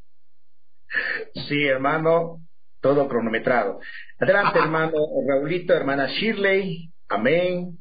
Sí, hermano, todo cronometrado. Adelante, hermano Raulito, hermana Shirley. Amén.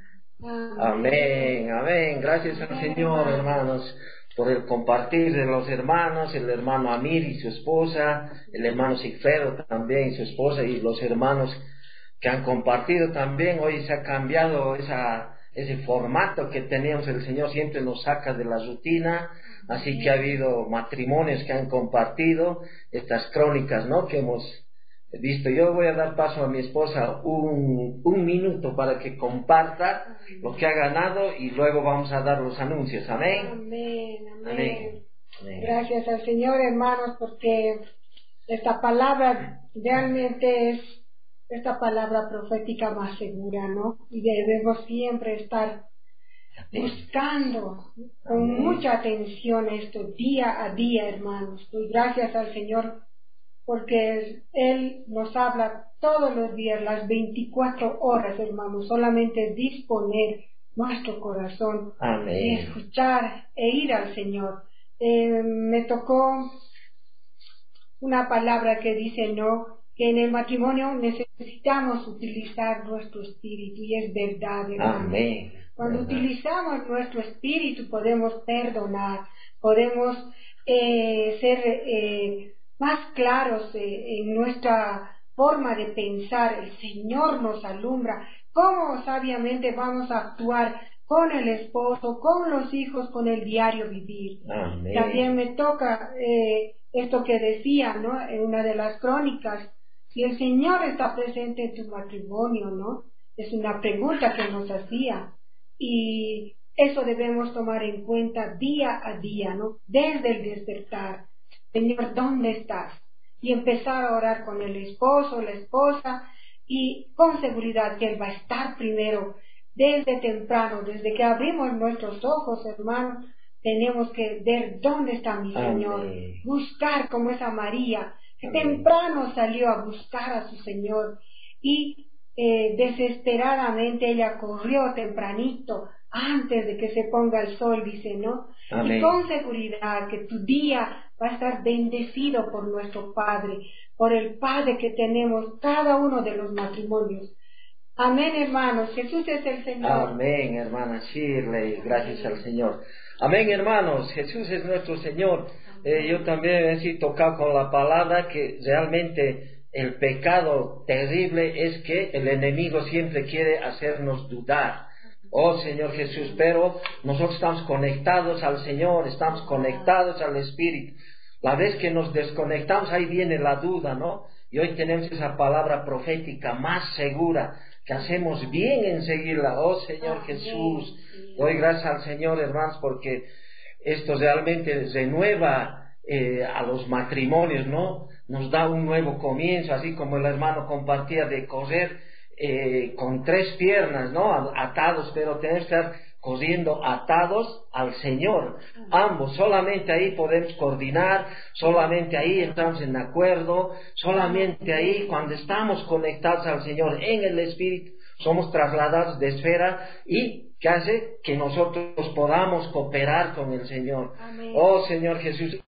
Amén, amén. Gracias al Señor, hermanos, por el compartir de los hermanos, el hermano Amir y su esposa, el hermano Sigfredo también y su esposa, y los hermanos que han compartido también. Hoy se ha cambiado ese formato que teníamos. El Señor siempre nos saca de la rutina, así que ha habido matrimonios que han compartido estas crónicas, ¿no?, que hemos visto. Yo voy a dar paso a mi esposa un minuto para que comparta lo que ha ganado y luego vamos a dar los anuncios. Amén. Amén, amén. Amén. Amén. Gracias al Señor, hermanos, porque esta palabra realmente es esta palabra profética más segura, ¿no? Y debemos siempre estar buscando con mucha atención esto día a día, hermanos. Y gracias al Señor porque Él nos habla todos los días, las 24 horas, hermanos. Solamente disponer nuestro corazón y escuchar e ir al Señor. Me tocó una palabra que dice, no, que en el matrimonio necesitamos utilizar nuestro espíritu, y es verdad, hermano. Amén. Cuando utilizamos nuestro espíritu podemos perdonar, podemos ser más claros en nuestra forma de pensar. El Señor nos alumbra cómo sabiamente vamos a actuar con el esposo, con los hijos, con el diario vivir. Amén. También me toca esto que decía, ¿no?, en una de las crónicas, si el Señor está presente en tu matrimonio, ¿no? Es una pregunta que nos hacía, y eso debemos tomar en cuenta día a día, ¿no? Desde el despertar. Señor, ¿dónde estás? Y empezar a orar con el esposo, la esposa, y con seguridad que Él va a estar primero desde temprano, desde que abrimos nuestros ojos, hermanos. Tenemos que ver dónde está mi Señor. Amén. Buscar como esa María, que Amén. Temprano salió a buscar a su Señor, y desesperadamente ella corrió tempranito, antes de que se ponga el sol, dice, ¿no? Amén. Y con seguridad que tu día va a estar bendecido por nuestro Padre, por el Padre que tenemos cada uno de los matrimonios. Amén, hermanos. Jesús es el Señor. Amén, hermana Shirley. Gracias al Señor. Amén, hermanos. Jesús es nuestro Señor. Yo también he sido tocado con la palabra que realmente el pecado terrible es que el enemigo siempre quiere hacernos dudar. Oh Señor Jesús, pero nosotros estamos conectados al Señor, estamos conectados al Espíritu. La vez que nos desconectamos, ahí viene la duda, ¿no? y hoy tenemos esa palabra profética más segura, que hacemos bien en seguirla. Oh Señor Jesús, doy gracias al Señor, hermanos, porque esto realmente renueva a los matrimonios, ¿no? Nos da un nuevo comienzo, así como el hermano compartía de correr con 3 piernas, ¿no? Atados, pero tenemos que estar corriendo atados al Señor. Ambos, solamente ahí podemos coordinar, solamente ahí estamos en acuerdo, solamente ahí cuando estamos conectados al Señor en el Espíritu, somos trasladados de esfera y que hace que nosotros podamos cooperar con el Señor. Amén. Oh Señor Jesús.